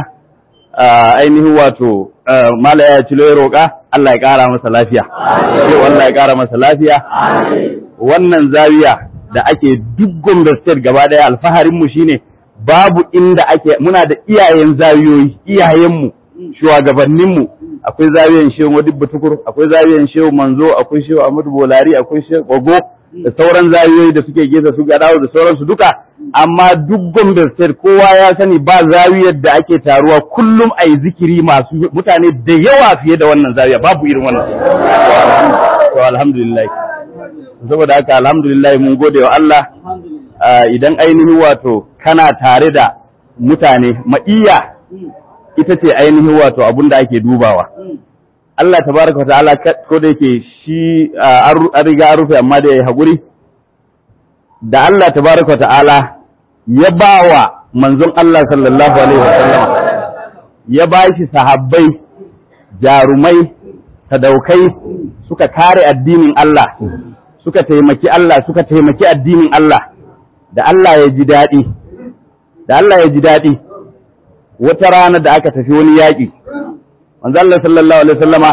ainihin wato mala ya cilo ya roka Allah ya kara masa lafiya amin Allah ya kara masa lafiya amin wannan zawiya da ake duk Gombe state gaba daya alfaharin mu shine babu inda ake muna da iyayen zawiyoyi iyayen mu shugabannin mu akwai zawiyan shehu Modibbo Tukur akwai zawiyan shehu Manzo akwai shehu Ahmadu Bolari akwai shehu Gogo da sauran zawiyoyi da suke geza su gadawo da sauransu duka amma duk Gombe state kowa ya sani ba zawiyar da ake taruwa kullum ayi zikiri masu mutane da yawa fiye da wannan zawiya babu irin wannan to alhamdulillah saboda haka alhamdulillah mun gode wa Allah idan ainihin wato kana tare da mutane ma'iyya ita ce ainihin wato abin da ake dubawa. Allah tabaraka wata'ala ko da yake shi an riga an rufe amma da ya yi haƙuri, da Allah tabaraka wata'ala ya ba wa manzon Allah sallallahu alaihi wasallam ya ba shi sahabbai jarumai sadaukai suka kare addinin Allah suka taimaki Allah suka taimaki addinin Allah da Allah ya ji daɗi da Allah ya ji daɗi wata rana da aka tafi wani yaƙi manzo Allah sallallahu alaihi wasallama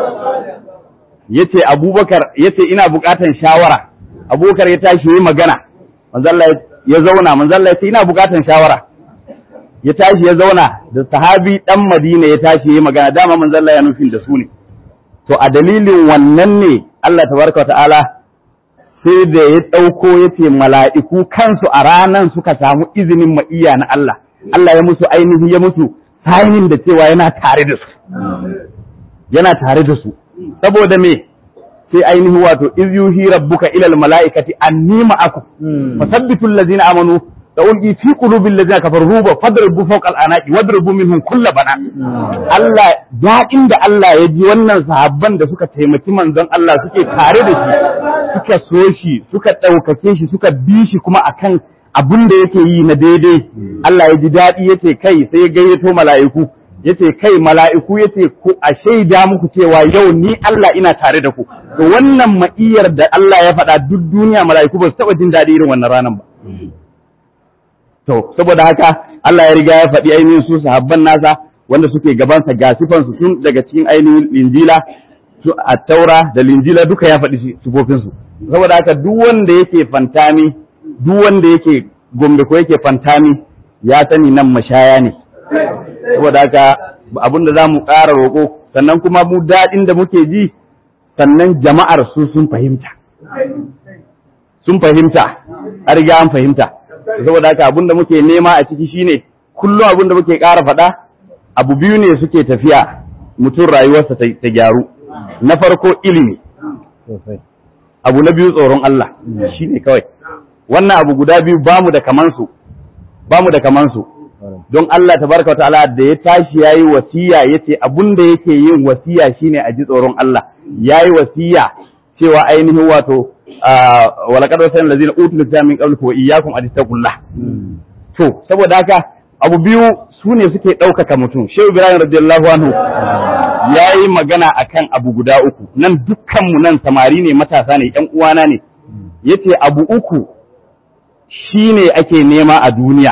yace Abubakar yace ina buƙatan shawara Abubakar ya tashi yayi magana manzo Allah ya zauna manzo Allah yace ina buƙatan shawara ya tashi ya zauna da sahabi dan Madina ya tashi ya magana dama manzon Allah ya nufin da su ne to a dalilin wannan ne Allah tabaraka ta'ala sai da ya dauko yace mala'iku kansu a ranan suka samu izinin ma'iya na Allah Allah ya musu ainihi ya musu sanin da cewa yana tare da su yana tare da su saboda me sai ainihi wato iz yuhi rabbuka ila al mala'ikati anni ma'akum fasabbitul ladzina amanu da ulgi fi qulubil ladzina kafaru ruba fadribu fawqa al-anaqi wadribu minhum kull bana Allah daɗin da Allah ya ji wannan sahabban da suka taimaki manzon Allah suke tare da shi suka so shi suka ɗaukake shi suka bi shi kuma akan abin da yake yi na daidai Allah ya ji daɗi yace kai sai ya gayyato mala'iku yace kai mala'iku yace ku a shaida muku cewa yau ni Allah ina tare da ku to wannan ma'iyar da Allah ya faɗa duk duniya mala'iku ba su taɓa jin daɗi irin wannan ranar ba to saboda haka Allah ya riga ya faɗi ainihin su sahabban nasa wanda suke gabansa ga sifansu tun daga cikin ainihin linjila su a taura da linjila duka ya faɗi sifofinsu saboda haka duk wanda yake fantami duk wanda yake gombe ko yake fantami ya sani nan mashaya ne saboda haka abin da za mu ƙara roƙo sannan kuma mu daɗin da muke ji sannan jama'ar su sun fahimta sun fahimta a riga an fahimta saboda haka abin da muke nema a ciki shine kullum abin da muke ƙara faɗa abu biyu ne suke tafiya mutum rayuwarsa ta gyaru na farko ilimi abu na biyu tsoron Allah shine kawai wannan abu guda biyu bamu da kamansu bamu da kamansu don Allah tabaraka wa ta'ala da ya tashi yayi wasiya yace abun da yake yin wasiya shine a ji tsoron Allah yayi wasiya cewa ainihin wato walaqad wasalna allazina utul kitaba min qablikum wa iyyakum an tattaqullah to saboda haka abu biyu su ne suke ɗaukaka mutum Shehu Ibrahim radiyallahu anhu yayi magana akan abu guda uku nan dukkanmu nan samari ne matasa ne ƴan uwana ne yace abu uku shine ake nema a duniya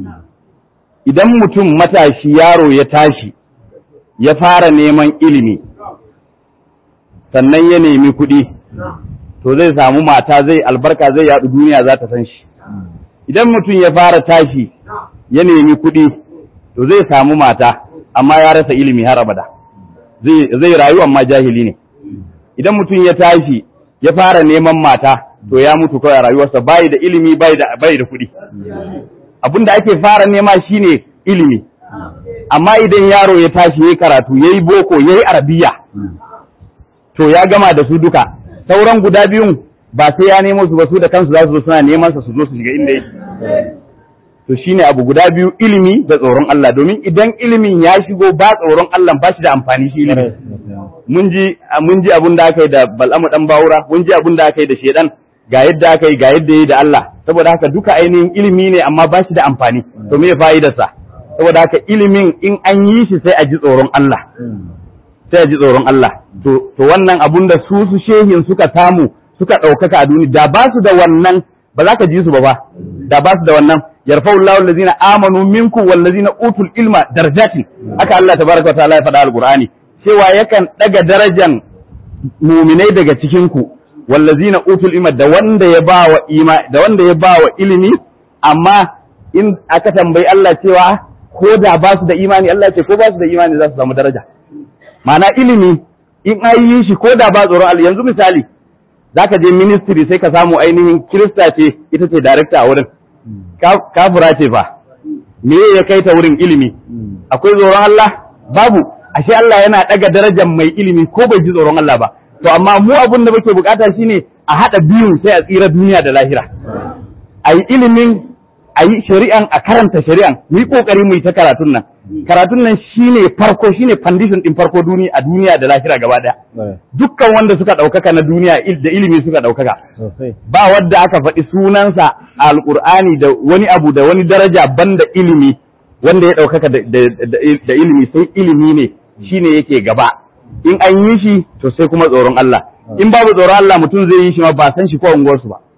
idan mutum matashi yaro ya tashi ya fara neman ilimi sannan ya nemi kuɗi to zai samu mata zai albarka zai yaɗu duniya za ta san shi idan mutum ya fara tashi ya nemi kuɗi to zai samu mata amma ya rasa ilimi har abada zai rayu amma jahili ne idan mutum ya tashi ya fara neman mata to ya mutu kawai a rayuwarsa bai da ilimi bai da bai da kuɗi abinda ake fara nema shine ilimi amma idan yaro ya tashi yayi karatu yayi boko yayi arabiya to ya gama da su duka sauran guda biyun ba sai ya nemo su ba su da kansu za su zo suna neman sa su zo su shiga inda yake to shine abu guda biyu ilimi da tsoron Allah domin idan ilimin ya shigo ba tsoron Allah ba shi da amfani shi ilimi mun ji mun ji abin da aka yi da Bal'amu dan Bawura mun ji abin da aka yi da shedan ga yadda aka yi ga yadda yi da Allah saboda haka duka ainihin ilimi ne amma ba shi da amfani to me fa'idarsa saboda haka ilimin in an yi shi sai a ji tsoron Allah sai a ji tsoron Allah to to wannan abun da su su shehin suka samu suka ɗaukaka a duniya da ba su da wannan ba za ka ji su ba ba da ba su da wannan yarfa'u Allahu allazina amanu minkum wallazina utul ilma darajatin haka Allah tabaraka wa ta'ala ya faɗa alqur'ani cewa yakan daga darajan mu'minai daga cikin ku wallazina utul ilma da wanda ya ba wa ima da wanda ya ba wa ilimi amma in aka tambayi Allah cewa ko da ba su da imani Allah ce ko ba su da imani za su samu daraja ma'ana ilimi in an yi shi ko da ba tsoron Allah yanzu misali zaka je ministry sai ka samu ainihin kirista ce ita ce director a wurin kafura ce fa me ya kai ta wurin ilimi akwai tsoron Allah babu ashe Allah yana daga darajar mai ilimi ko bai ji tsoron Allah ba to amma mu abin da muke bukata shine a hada biyun sai a tsira duniya da lahira ayi ilimin ayi shari'an a karanta shari'an mu yi kokari mu yi ta karatun nan karatun nan shine farko shine foundation din farko duniya a duniya da lahira gaba daya dukkan wanda suka daukaka na duniya da ilimi suka daukaka ba wanda aka faɗi sunansa a alqur'ani da wani abu da wani daraja banda ilimi wanda ya daukaka da ilimi sai ilimi ne shine yake gaba in an yi shi to sai kuma tsoron Allah in babu tsoron Allah mutum zai yi shi ma ba san shi ko unguwarsu ba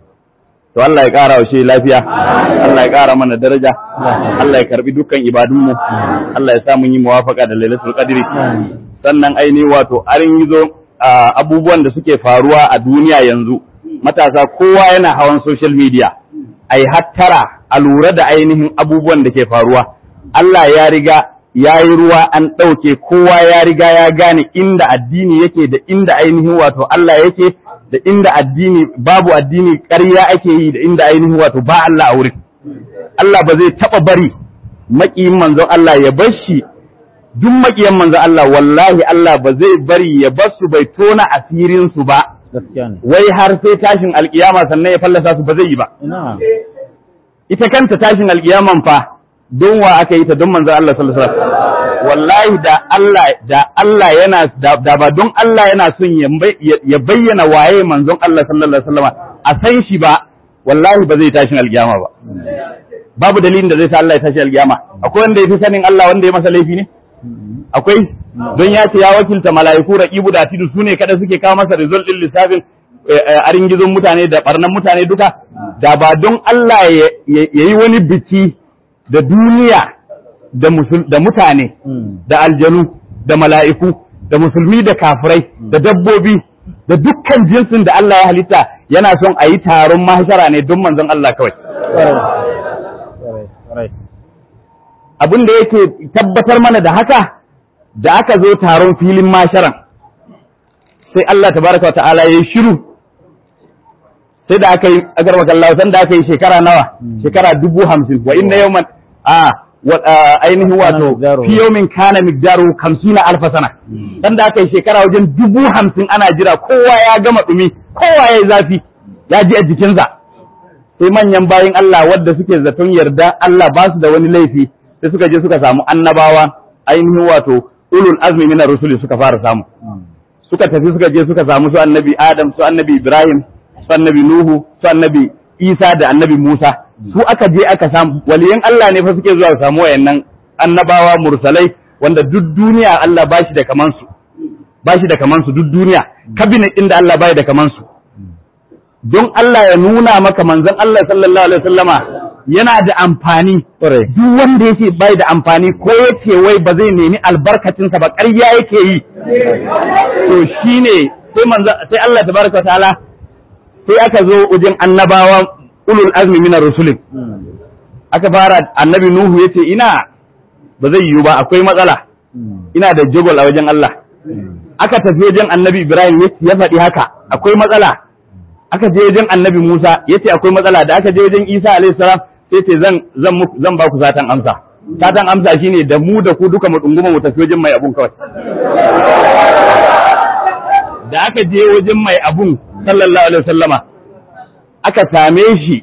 to Allah ya ƙara wa shi lafiya Allah ya ƙara mana daraja Allah ya karbi dukkan ibadunmu Allah ya sa mun yi muwafaka da lailatul qadri sannan aini wato arin yizo abubuwan da suke faruwa a duniya yanzu matasa kowa yana hawan social media ai hattara a lura da ainihin abubuwan da ke faruwa Allah ya riga ya yi ruwa an ɗauke kowa ya riga ya gane inda addini yake da inda ainihin wato Allah yake da inda addini babu addini ƙarya ake yi da inda ainihin wato ba Allah a wurin. Allah ba zai taɓa bari maƙiyin manzon Allah ya bar shi duk maƙiyan manzon Allah wallahi Allah ba zai bari ya bar su bai tona asirin su ba wai har sai tashin alƙiyama sannan ya fallasa su ba zai yi ba. Ita kanta tashin alƙiyaman fa don wa aka yi ta don manzon Allah sallallahu alaihi wasallam wallahi da Allah da Allah yana da ba don Allah yana son ya bayyana waye manzon Allah sallallahu alaihi wasallam a san shi ba wallahi ba zai tashin alƙiyama ba. Babu dalilin da zai sa Allah ya tashi alƙiyama. Akwai wanda ya fi sanin Allah wanda ya masa laifi ne? Akwai don ya ce ya wakilta mala'iku raqibu da atidu sune kada suke kawo masa result din lissafin a ringizon mutane da barnan mutane duka da ba don Allah ya yi wani biki da duniya da da mutane da aljanu da mala'iku da musulmi da kafirai da dabbobi da dukkan jinsin da Allah ya halitta yana son a yi taron mahshara ne don manzon Allah kawai. Abin da yake tabbatar mana da haka da aka zo taron filin masharan sai Allah tabaraka wa ta'ala ya yi shiru sai da aka yi agar makallahu san da aka yi shekara nawa shekara dubu hamsin wa inna yawman a ainihin wato fi yawmin kana miqdaru hamsina alf sana dan da aka yi shekara wajen dubu hamsin ana jira kowa ya gama dumi kowa ya yi zafi ya ji a jikinsa sai manyan bayin Allah wadda suke zaton yarda Allah ba su da wani laifi sai suka je suka samu annabawa ainihin wato ulul azmi minar rusuli suka fara samu suka tafi suka je suka samu su annabi Adam su annabi Ibrahim su annabi Nuhu su annabi Isa da annabi Musa su aka je aka samu waliyan Allah ne fa suke zuwa su samu wayannan annabawa mursalai wanda duk duniya Allah bashi da kaman su bashi da kaman su duk duniya cabinet din da Allah bai da kaman su don Allah ya nuna maka manzon Allah sallallahu alaihi wasallama yana da amfani duk wanda yake bai da amfani ko yace wai ba zai nemi albarkacinsa ba ƙarya yake yi to shine sai manzo sai Allah tabaraka ta'ala sai aka zo wajen annabawa ulul azmi minar rusul aka fara annabi Nuhu yace ina ba zai yiwu ba akwai matsala ina da jagol a wajen Allah aka tafi wajen annabi Ibrahim ya faɗi haka akwai matsala aka je wajen annabi Musa yace akwai matsala da aka je wajen Isa alayhi salam sai ce zan zan zan ba ku satan amsa satan amsa shine da mu da ku duka mu dunguma mu tafi wajen mai abun kawai da aka je wajen mai abun sallallahu alaihi wasallama aka same shi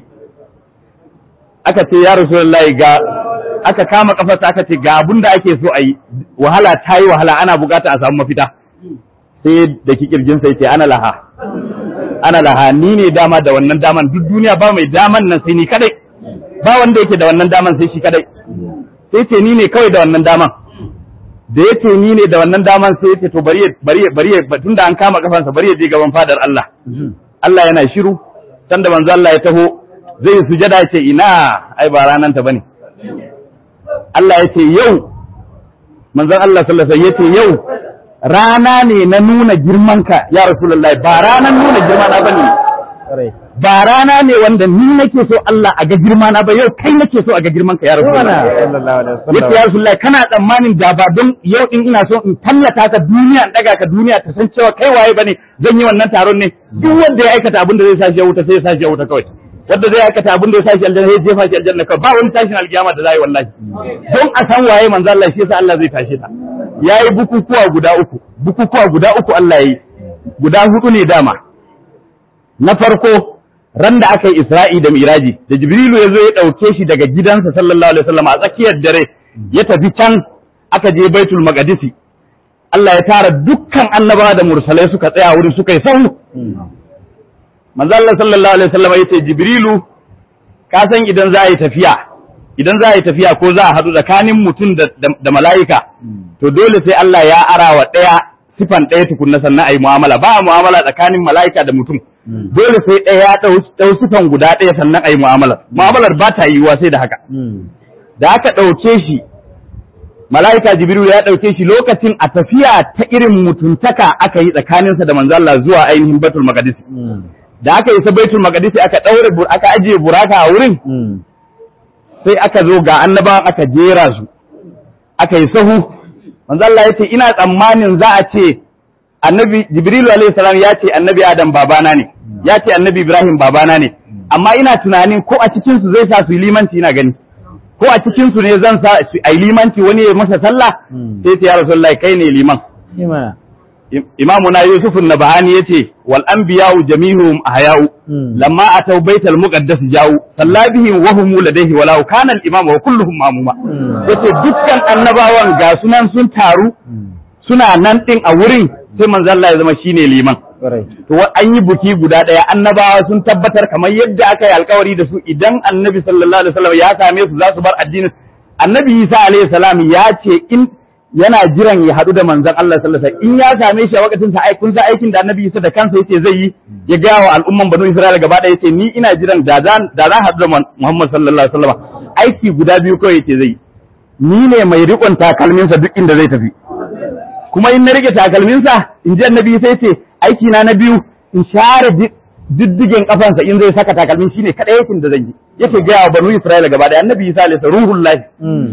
aka ce ya rasulullahi ga aka kama kafarsa aka ce ga abun da ake so a yi wahala ta yi wahala ana bukata a samu mafita sai da kikirjin sai ce ana laha ana laha ni ne dama da wannan daman duk duniya ba mai daman nan sai ni kadai ba wanda yake da wannan daman sai shi kadai sai ce ni ne kawai da wannan daman da yace ni ne da wannan daman sai yace to bari bari bari tunda an kama kafansa bari ya je gaban fadar Allah Allah yana shiru sanda manzo Allah ya taho zai sujada ce ina ai ba ranan ta bane Allah yace yau manzon Allah sallallahu alaihi wasallam yace yau rana ne na nuna girmanka ya Rasulullahi ba ranan nuna girma na bane ba rana ne wanda ni nake so Allah a ga girma na ba yau kai nake so a ga girmanka ya Rasulullahi sallallahu alaihi wasallam yace ya Rasulullahi kana tsammanin da ba don yau in ina so in tallata ka duniya in daga ka duniya ta san cewa kai waye bane zan yi wannan taron ne duk wanda ya aikata abin da zai sa shi ya wuta sai ya sa shi ya wuta kawai wanda zai aikata abin da ya sa shi aljanna sai ya jefa shi aljanna kawai ba wani tashin alkiyama da zai wallahi don a san waye manzo Allah shi yasa Allah zai tashe ta yayi bukukuwa guda uku bukukuwa guda uku Allah yayi guda hudu ne dama na farko ran da aka yi Isra'i da Miraji da Jibrilu ya zo ya dauke shi daga gidansa sallallahu alaihi wasallam a tsakiyar dare ya tafi can aka je Baitul Maqdis Allah ya tara dukkan annabawa da mursalai suka tsaya wurin suka yi sahu manzo Allah sallallahu alaihi wasallam yace Jibrilu ka san idan za a yi tafiya idan za a yi tafiya ko za a hadu tsakanin mutum da, da, da mala'ika to dole sai Allah ya arawa daya sifan daya tukunna sannan ayi mu'amala ba mu'amala tsakanin mala'ika da mutum dole sai daya ya dau sifan guda daya sannan ayi mu'amala mu'amalar ba ta yiwuwa sai da haka da aka dauke shi mala'ika Jibrilu ya dauke shi lokacin a tafiya ta irin mutuntaka aka yi tsakaninsa da manzo Allah zuwa ainihin Baitul Maqdis da aka isa Baitul Maqdis aka daure aka ajiye buraka a wurin sai aka zo ga annabawan aka jera su aka yi sahu manzo Allah yace ina tsammanin za a ce annabi Jibrilu alaihi salam ya ce annabi Adam babana ne ya ce annabi Ibrahim babana ne amma ina tunanin ko a cikin su zai sa su yi limanci ina gani ko a cikin su ne zan sa su yi limanci wani ya masa sallah sai ce ya Rasulullahi kai ne liman imamu na Yusuf an-Nabhani yace wal anbiya'u jami'uhum ahya'u lamma ataw baital muqaddas ja'u sallabihim wa hum ladayhi wala kana al-imamu wa kulluhum ma'muma yace dukkan annabawan ga sunan sun taru suna nan din a wurin sai manzo Allah ya zama shine liman to an yi buki guda daya annabawa sun tabbatar kamar yadda aka yi alkawari da su idan annabi sallallahu alaihi wasallam ya same su za su bar addinin annabi Isa alaihi salam ya ce in yana jiran ya haɗu da manzon Allah sallallahu alaihi wasallam in ya same shi a wakatin sa ai kun sa aikin da annabi Isa da kansa yace zai yi ya ga wa al'umman banu Isra'ila gaba ɗaya yace ni ina jiran da za da za haɗu da Muhammad sallallahu alaihi wasallam aiki guda biyu kawai yace zai ni ne mai riƙon takalmin sa duk inda zai tafi kuma in na rike takalmin sa in ji annabi Isa yace aiki na na biyu in share diddigen kafansa in zai saka takalmin shine kadai yakin da zan yi yake ga wa banu Isra'ila gaba ɗaya annabi Isa alaihi ruhullahi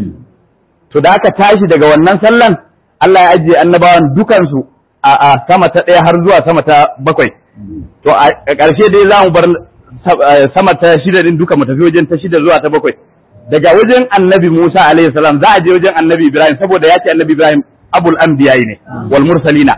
to da aka tashi daga wannan sallan Allah ya ajiye annabawan dukansu a, a sama ta ɗaya har zuwa sama ta bakwai to a ƙarshe dai za mu bar sama ta shida din duka mu tafi wajen ta shida zuwa ta bakwai daga wajen annabi Musa alaihi salam za a je wajen annabi Ibrahim saboda ya ce annabi Ibrahim abul anbiya ne wal mursalina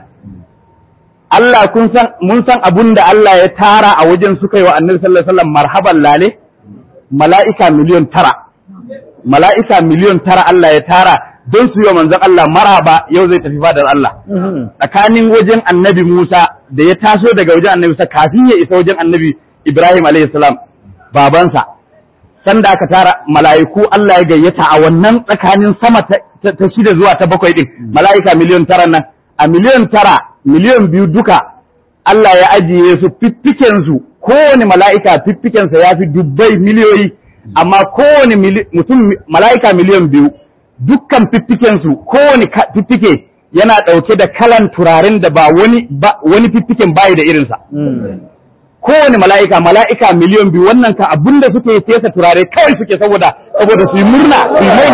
Allah kun san mun san abun da Allah ya tara a wajen suka yi wa annabi sallallahu alaihi wasallam marhaban lale mala'ika miliyon tara mala'ika miliyon tara Allah ya tara don su yi wa manzon Allah maraba yau zai tafi fadar Allah. Tsakanin wajen annabi Musa da ya taso daga wajen annabi Musa kafin ya isa wajen annabi Ibrahim alayhi salam babansa. Sanda aka tara mala'iku Allah ya gayyata a wannan tsakanin sama ta shida zuwa ta bakwai din mala'ika miliyon tara nan a miliyon tara miliyon biyu duka Allah ya ajiye su fiffiken su kowane mala'ika fiffikensa ya fi dubbai miliyoyi amma kowane mutum mala'ika miliyan biyu dukkan fiffikensu kowane fiffike yana ɗauke da kalan turaren da ba wani ba wani fiffiken bayi da irinsa kowane mala'ika mala'ika miliyan biyu wannan ka abinda suke fesa turare kawai suke saboda saboda su yi murna su yi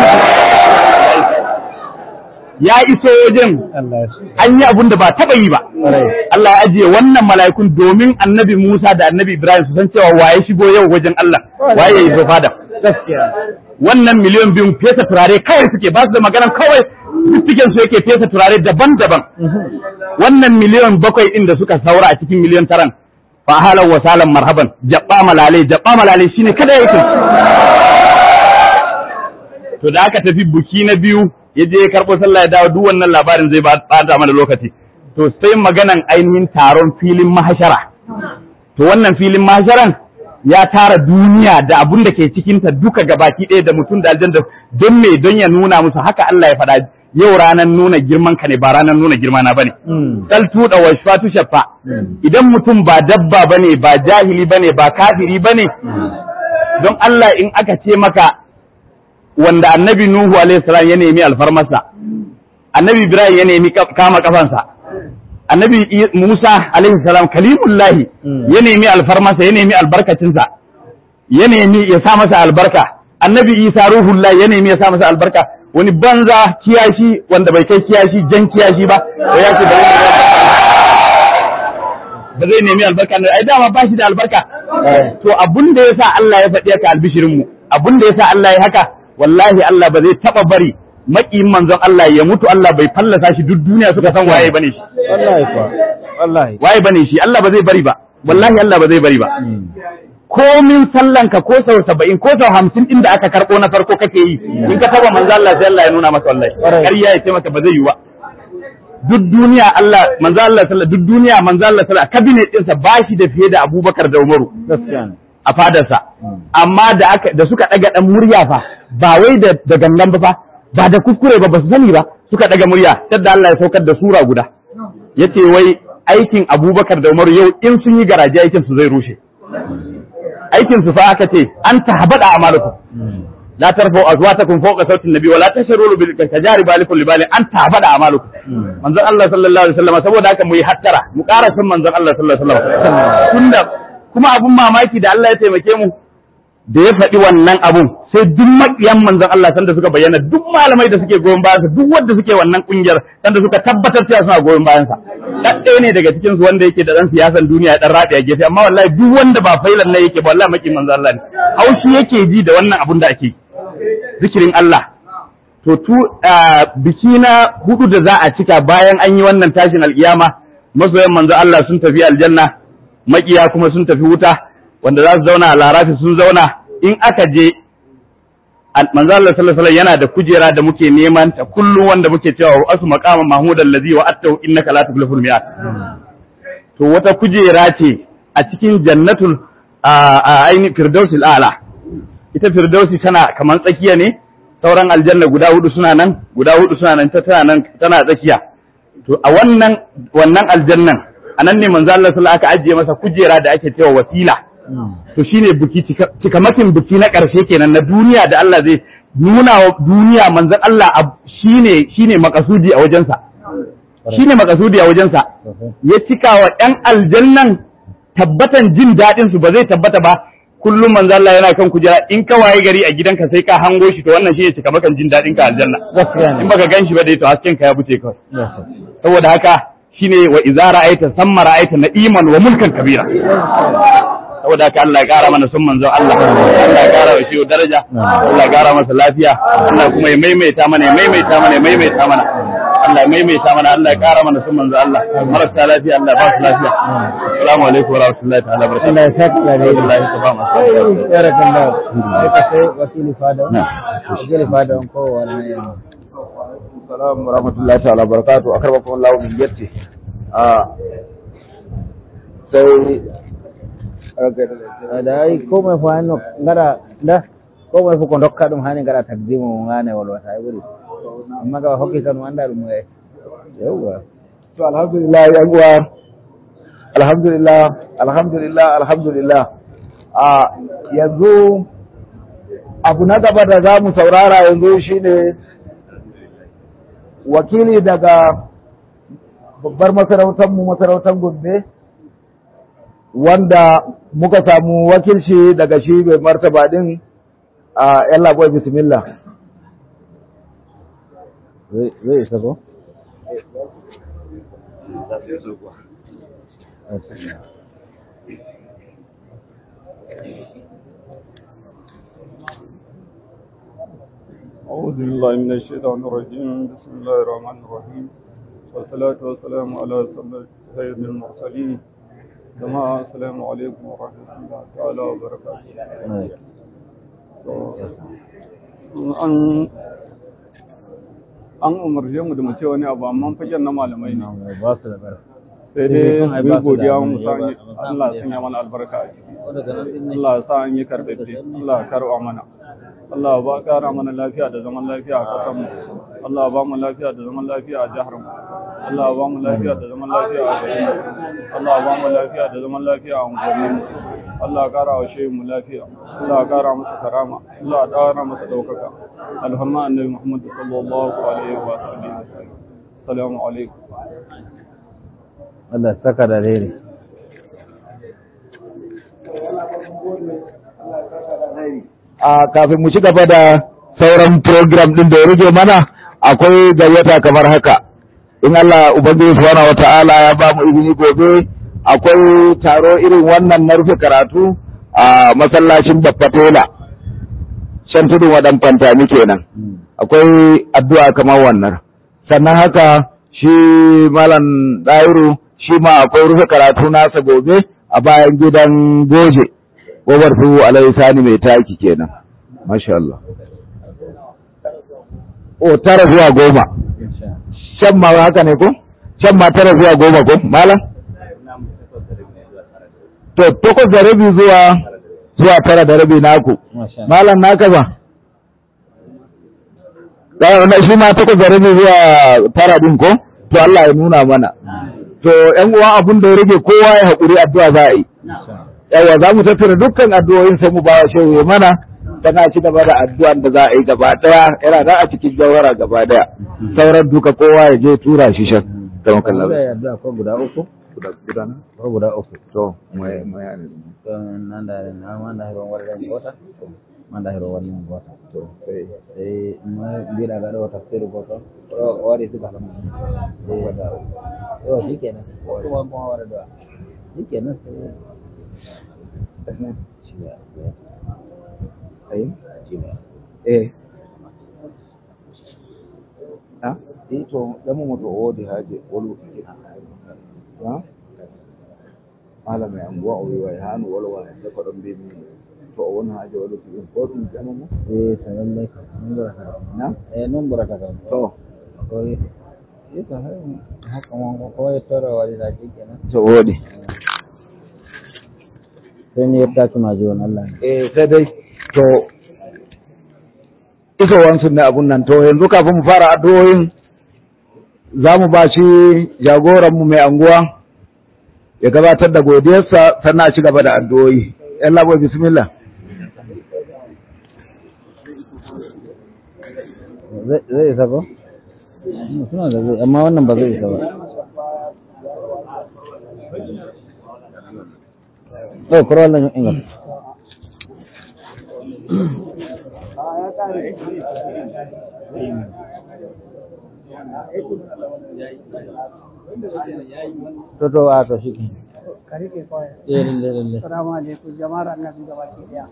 ya iso wajen an yi abin da ba taɓa yi ba Allah ya ajiye wannan mala'ikun domin annabi Musa da annabi Ibrahim su san cewa waye shigo yau wajen Allah waye ya zo fada wannan miliyan biyun fesa turare kawai suke ba su da magana kawai cikin su yake fesa turare daban-daban wannan miliyan bakwai din da suka saura a cikin miliyan taran fa halan wa salan marhaban jabba malale jabba malale shine kada yake to da aka tafi buki na biyu ya je ya karɓo sallah ya dawo duk wannan labarin zai ba ta mana lokaci to sai maganan ainihin taron filin mahashara to wannan filin mahasharan ya tara duniya da abun da ke cikin ta duka gabaki ɗaya da mutum da aljanna don me don ya nuna musu haka Allah ya faɗa yau ranar nuna girman ka ne ba ranar nuna girma na bane sal tuda wa shafatu shafa idan mutum ba dabba bane ba jahili bane ba kafiri bane don Allah in aka ce maka wanda annabi Nuhu alaihi salam ya nemi alfarmarsa annabi Ibrahim ya nemi kama kafansa annabi Musa alaihi salam kalimullahi ya nemi alfarmarsa ya nemi albarkacinsa ya nemi ya sa masa albarka annabi Isa ruhullahi ya nemi ya sa masa albarka wani banza kiyashi wanda bai kai kiyashi jan kiyashi ba ya ce ba zai nemi albarka ai dama ba shi da albarka to abun da yasa Allah ya faɗi haka albishirin mu abun da yasa Allah ya haka wallahi Allah ba zai taba bari makiyin manzon Allah ya mutu Allah bai fallasa shi duk duniya suka san waye bane shi wallahi fa wallahi waye bane shi Allah ba zai bari ba wallahi Allah ba zai bari ba komin sallanka ko sau saba'in ko sau hamsin din da aka karɓo na farko kake yi in ka taba manzon Allah sai Allah ya nuna maka wallahi ƙarya ya ce maka ba zai yi ba duk duniya Allah manzon Allah sallallahu duk duniya manzon Allah sallallahu cabinet ɗinsa ba shi da fiye da Abubakar da Umaru gaskiya a fadarsa amma da aka da suka daga dan murya fa ba wai da da gangan ba fa ba da kuskure ba ba su sani ba suka daga murya yadda Allah ya saukar da sura guda yace wai aikin Abubakar da Umar yau in sun yi garaje aikin su zai rushe aikin su fa aka ce an tahbada amalukum la tarfu azwatakum fawqa sawti an-nabi wa la tashru bil tajari balikum libali an tahbada amalukum manzon Allah sallallahu alaihi wasallam saboda haka mu yi hattara mu ƙara san manzon Allah sallallahu alaihi wasallam tunda kuma abun mamaki da Allah ya taimake mu da ya faɗi wannan abun sai duk maƙiyan manzon Allah sanda suka bayyana duk malamai da suke goyon bayansa duk wanda suke wannan kungiyar sanda suka tabbatar cewa suna goyon bayansa ɗaya ne daga cikin su wanda yake da ɗan siyasan duniya ɗan raɗi a gefe amma wallahi duk wanda ba failan nan yake ba wallahi maƙin manzon Allah ne haushi yake ji da wannan abun da ake zikirin Allah to tu biki na hudu da za a cika bayan an yi wannan tashin alkiyama masoyan manzon Allah sun tafi aljanna maƙiya kuma sun tafi wuta wanda za su zauna a larafi sun zauna in aka je manzo Allah sallallahu alaihi yana da kujera da muke neman ta kullum wanda muke cewa asu maqama mahmudan allazi wa attahu innaka la tuflihul mi'at to wata kujera ce a cikin jannatul a aini firdausil a'la ita firdausi tana kaman tsakiya ne sauran aljanna guda hudu suna nan guda hudu suna nan ta tana nan tana tsakiya to a wannan wannan aljannan anan ne manzo Allah sallallahu alaihi aka ajiye masa kujera da ake cewa wasila to shine biki cikamakin biki na ƙarshe kenan na duniya da Allah zai nuna wa duniya manzon Allah shine shine makasudi a wajensa shine makasudi a wajensa ya cika wa ɗan aljannan tabbatan jin daɗin su ba zai tabbata ba kullum manzon Allah yana kan kujera in ka waye gari a gidanka sai ka hango shi to wannan shine cikamakan jin daɗin ka aljanna in baka gan shi ba dai to hasken ka ya buce kawai saboda haka shine wa idza ra'aita samma ra'aita na'iman wa mulkan kabira saboda haka Allah ya kara mana sun manzon Allah Allah ya kara wa shi daraja Allah ya kara masa lafiya Allah kuma ya maimaita mana ya maimaita mana ya maimaita mana Allah ya maimaita mana Allah ya kara mana sun manzon Allah marasa lafiya Allah ba su lafiya assalamu alaikum wa rahmatullahi ta'ala barakatuh Allah ya saka da dai Allah ya ba mu barakallahu sai sai wasili fada wasili fada ko wannan assalamu wa rahmatullahi ta'ala barakatuh akarbakum Allah min yatti a sai da ai ko mai fa hanno ngara da ko mai fu ko dokka dum hani ngara takdimu ngane wal wata ai buri amma ga hokki kan wanda dum ai yawa to alhamdulillah ya uwa alhamdulillah alhamdulillah alhamdulillah a yanzu abu na gaba da za mu saurara yanzu shine wakili daga babbar masarautar mu masarautar Gombe wanda muka samu wakilci daga shi mai martaba din a yalla boy bismillah zai isa ko أعوذ بالله من الشيطان الرجيم بسم الله الرحمن الرحيم والصلاة والسلام على سيد المرسلين جماعة السلام عليكم ورحمة الله تعالى وبركاته an an umarce mu da mu ce wani abu amma fagen na malamai ne sai dai mu godiya mu san Allah ya sanya mana albarka a ciki Allah ya sa an yi karɓaɓɓe Allah ya karɓa mana Allah ba ƙara mana lafiya da zaman lafiya a ƙasar mu Allah ba mu lafiya da zaman lafiya a jihar mu Allah ba mu lafiya da zaman lafiya a garin mu Allah ba mu lafiya da zaman lafiya a unguwannin mu Allah ya ƙara wa shehu mu lafiya Allah ya ƙara masa karama Allah ya ƙara masa ɗaukaka alhamma annabi Muhammad sallallahu alaihi wa sallam assalamu alaikum Allah saka da rere a kafin mu ci gaba da sauran program din da ya rage mana akwai gayyata kamar haka in Allah ubangiji subhanahu wata'ala ya ba mu izini gobe akwai taro irin wannan na rufe karatu a masallacin Baffatola shan tudun wadan fantami kenan akwai addu'a kamar wannan sannan haka shi malam Dairu shi ma akwai rufe karatu nasa gobe a bayan gidan Goje gobar su alai sani mai taki kenan masha Allah o tara zuwa goma shan ma haka ne ko shan ma tara zuwa goma ko malam to takwas da rabi zuwa zuwa tara da rabi naku malam naka ba da shi ma takwas da rabi zuwa tara din ko to Allah ya nuna mana to ƴan uwa abun da ya rage kowa ya haƙuri addu'a za a yi yawa za mu tattara dukkan addu'o'in sai mu bawa shehu ya mana tana ci gaba da addu'an da za a yi gaba daya yana da a cikin jawara gaba daya sauran duka kowa ya je tura shi shan don kallon addu'a ko guda uku guda guda ko guda uku to mai mai to nan da na man da hiro warda ni wata man da hiro warda ni wata to sai sai mai bila ga da tafsir ko to wari su ba lamu sai wada to shikenan ko kuma kuma warda shikenan sai ai eh ha eh to dan mu to odi haje wolu kina ha malama an go oyi wai hanu wala wa da fadon be mi to won haje wolu ki ko tun jama mu eh sanan ne mun gora ta na eh nun gora ta to ko eh ta haka mun ko ya tara wali da kenan to odi sai ne yadda kuma ji wannan Allah eh sai dai to isowansu ne abun nan to yanzu kafin mu fara addu'o'in za mu ba shi jagoranmu mai anguwa ya gabatar da godiyarsa sannan a ci gaba da addu'o'i. ‘Yan labo bismillah. Zai isa ba? Suna da zai, amma wannan ba zai isa ba. Ɗau, kura wannan inganta. Toto a to shi ka rike kawai. Eh lalle lalle. Assalamu alaikum jama'ar annabi gaba ke daya.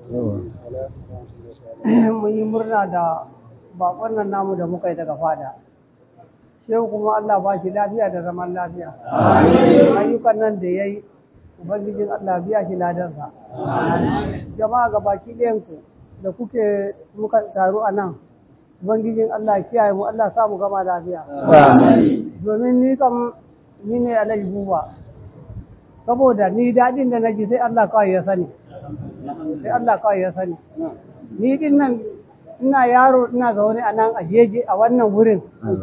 Mun yi murna da bakon nan namu da muka yi daga fada. Shehu kuma Allah ba shi lafiya da zaman lafiya. Ayyukan nan da ya yi Ubangijin Allah biya shi ladansa. Jama'a gaba ki ɗayanku da kuke muka taru a nan. Ubangijin Allah kiyaye mu Allah sa mu gama lafiya. Domin ni kam ni ne Alhaji Buba. Saboda ni daɗin da na ji sai Allah kawai ya sani. Sai Allah kawai ya sani. Ni din nan ina yaro ina zaune a nan a jeje a wannan wurin.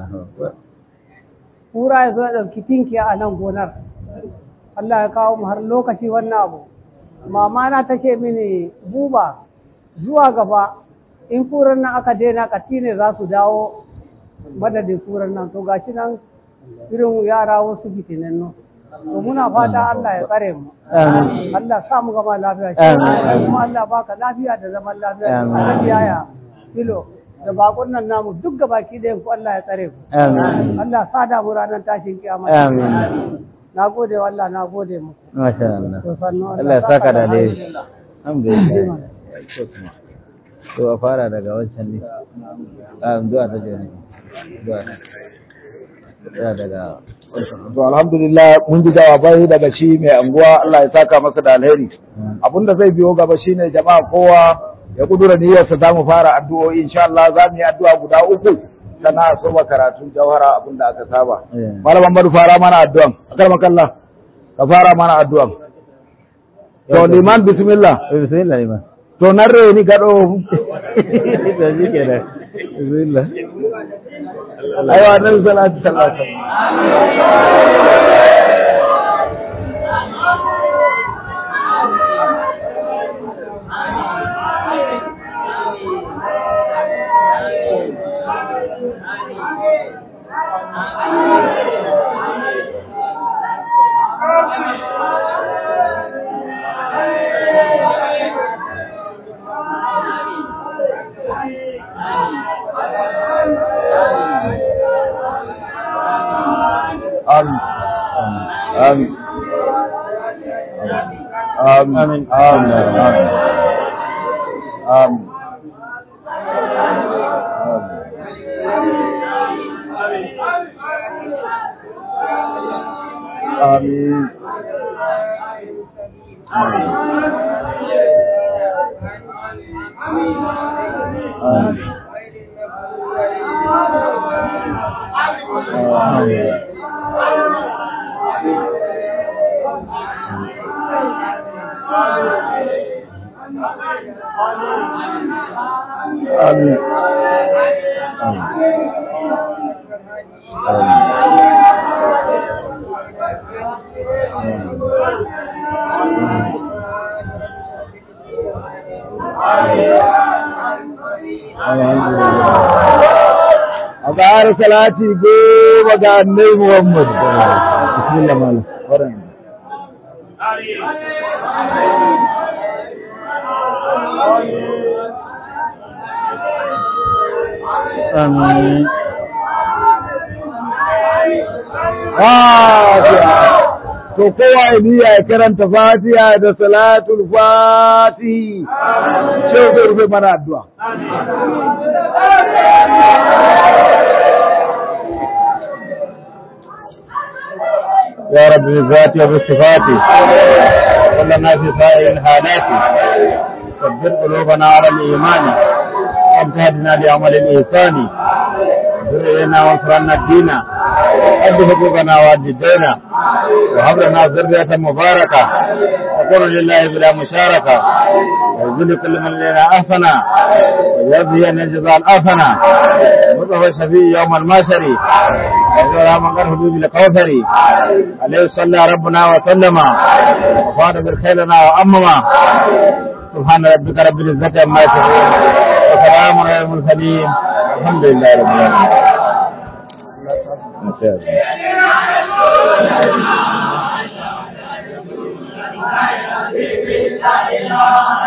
Kura ya zo ya ɗauki tinkiya a nan gonar. Allah ya kawo mu har lokaci wannan abu. Mama na ta ce mini Buba zuwa gaba in furan nan aka daina kati ne za su dawo madadin furan nan to gashi nan irin yara wasu fitinannu to muna fata Allah ya tsare mu Allah sa mu gama lafiya kuma Allah baka lafiya da zaman lafiya Allah yaya kilo da bakon nan namu duk gabaki da ku Allah ya tsare ku Allah sa da mu ranar tashin kiyama amin na gode wallah na gode muku masha Allah Allah ya saka da dai alhamdulillah to a fara daga wancan ne a zuwa ta jere zuwa ya daga to alhamdulillah mun ji jawabai daga shi mai anguwa Allah ya saka masa da alheri abinda zai biyo gaba shine jama'a kowa ya kudura niyyarsa za mu fara addu'o'i insha Allah za mu yi addu'a guda uku sannan a soma karatun jawhara abinda aka saba malaman badu fara mana addu'an akar makalla ka fara mana addu'an to liman bismillah bismillah liman to nan re ni gado da shi kenan bismillah ayo annabi sallallahu alaihi wasallam آمين آمين آمين آمين آمين آمين آمين a ƙara salati goma ga annabi Muhammad bismillah malam waran amin Fatiha. To kowa ya niyya ya karanta Fatiha da salatul Fatihi. Shehu zai rufe mana addu'a. يا رب بالذات وبالصفات كلنا في سائر الحالات ثبت قلوبنا على الإيمان وابتهدنا لعمل الإحسان ذرينا وانصرنا الدين أد حقوقنا وأد الدين وهب لنا ذرية مباركة تكون لله بلا مشاركة ويزل كل من لنا أحسنا ويجزي أن الجزاء الأحسنا وهو الشفيع يوم الماشر ويزول من قد حبيب الكوثر عليه صلى ربنا وسلم وفاد بالخيرنا وأمما سبحان ربك رب العزة عما يصفون وسلام على المرسلين الحمد لله رب العالمين. ما شاء الله.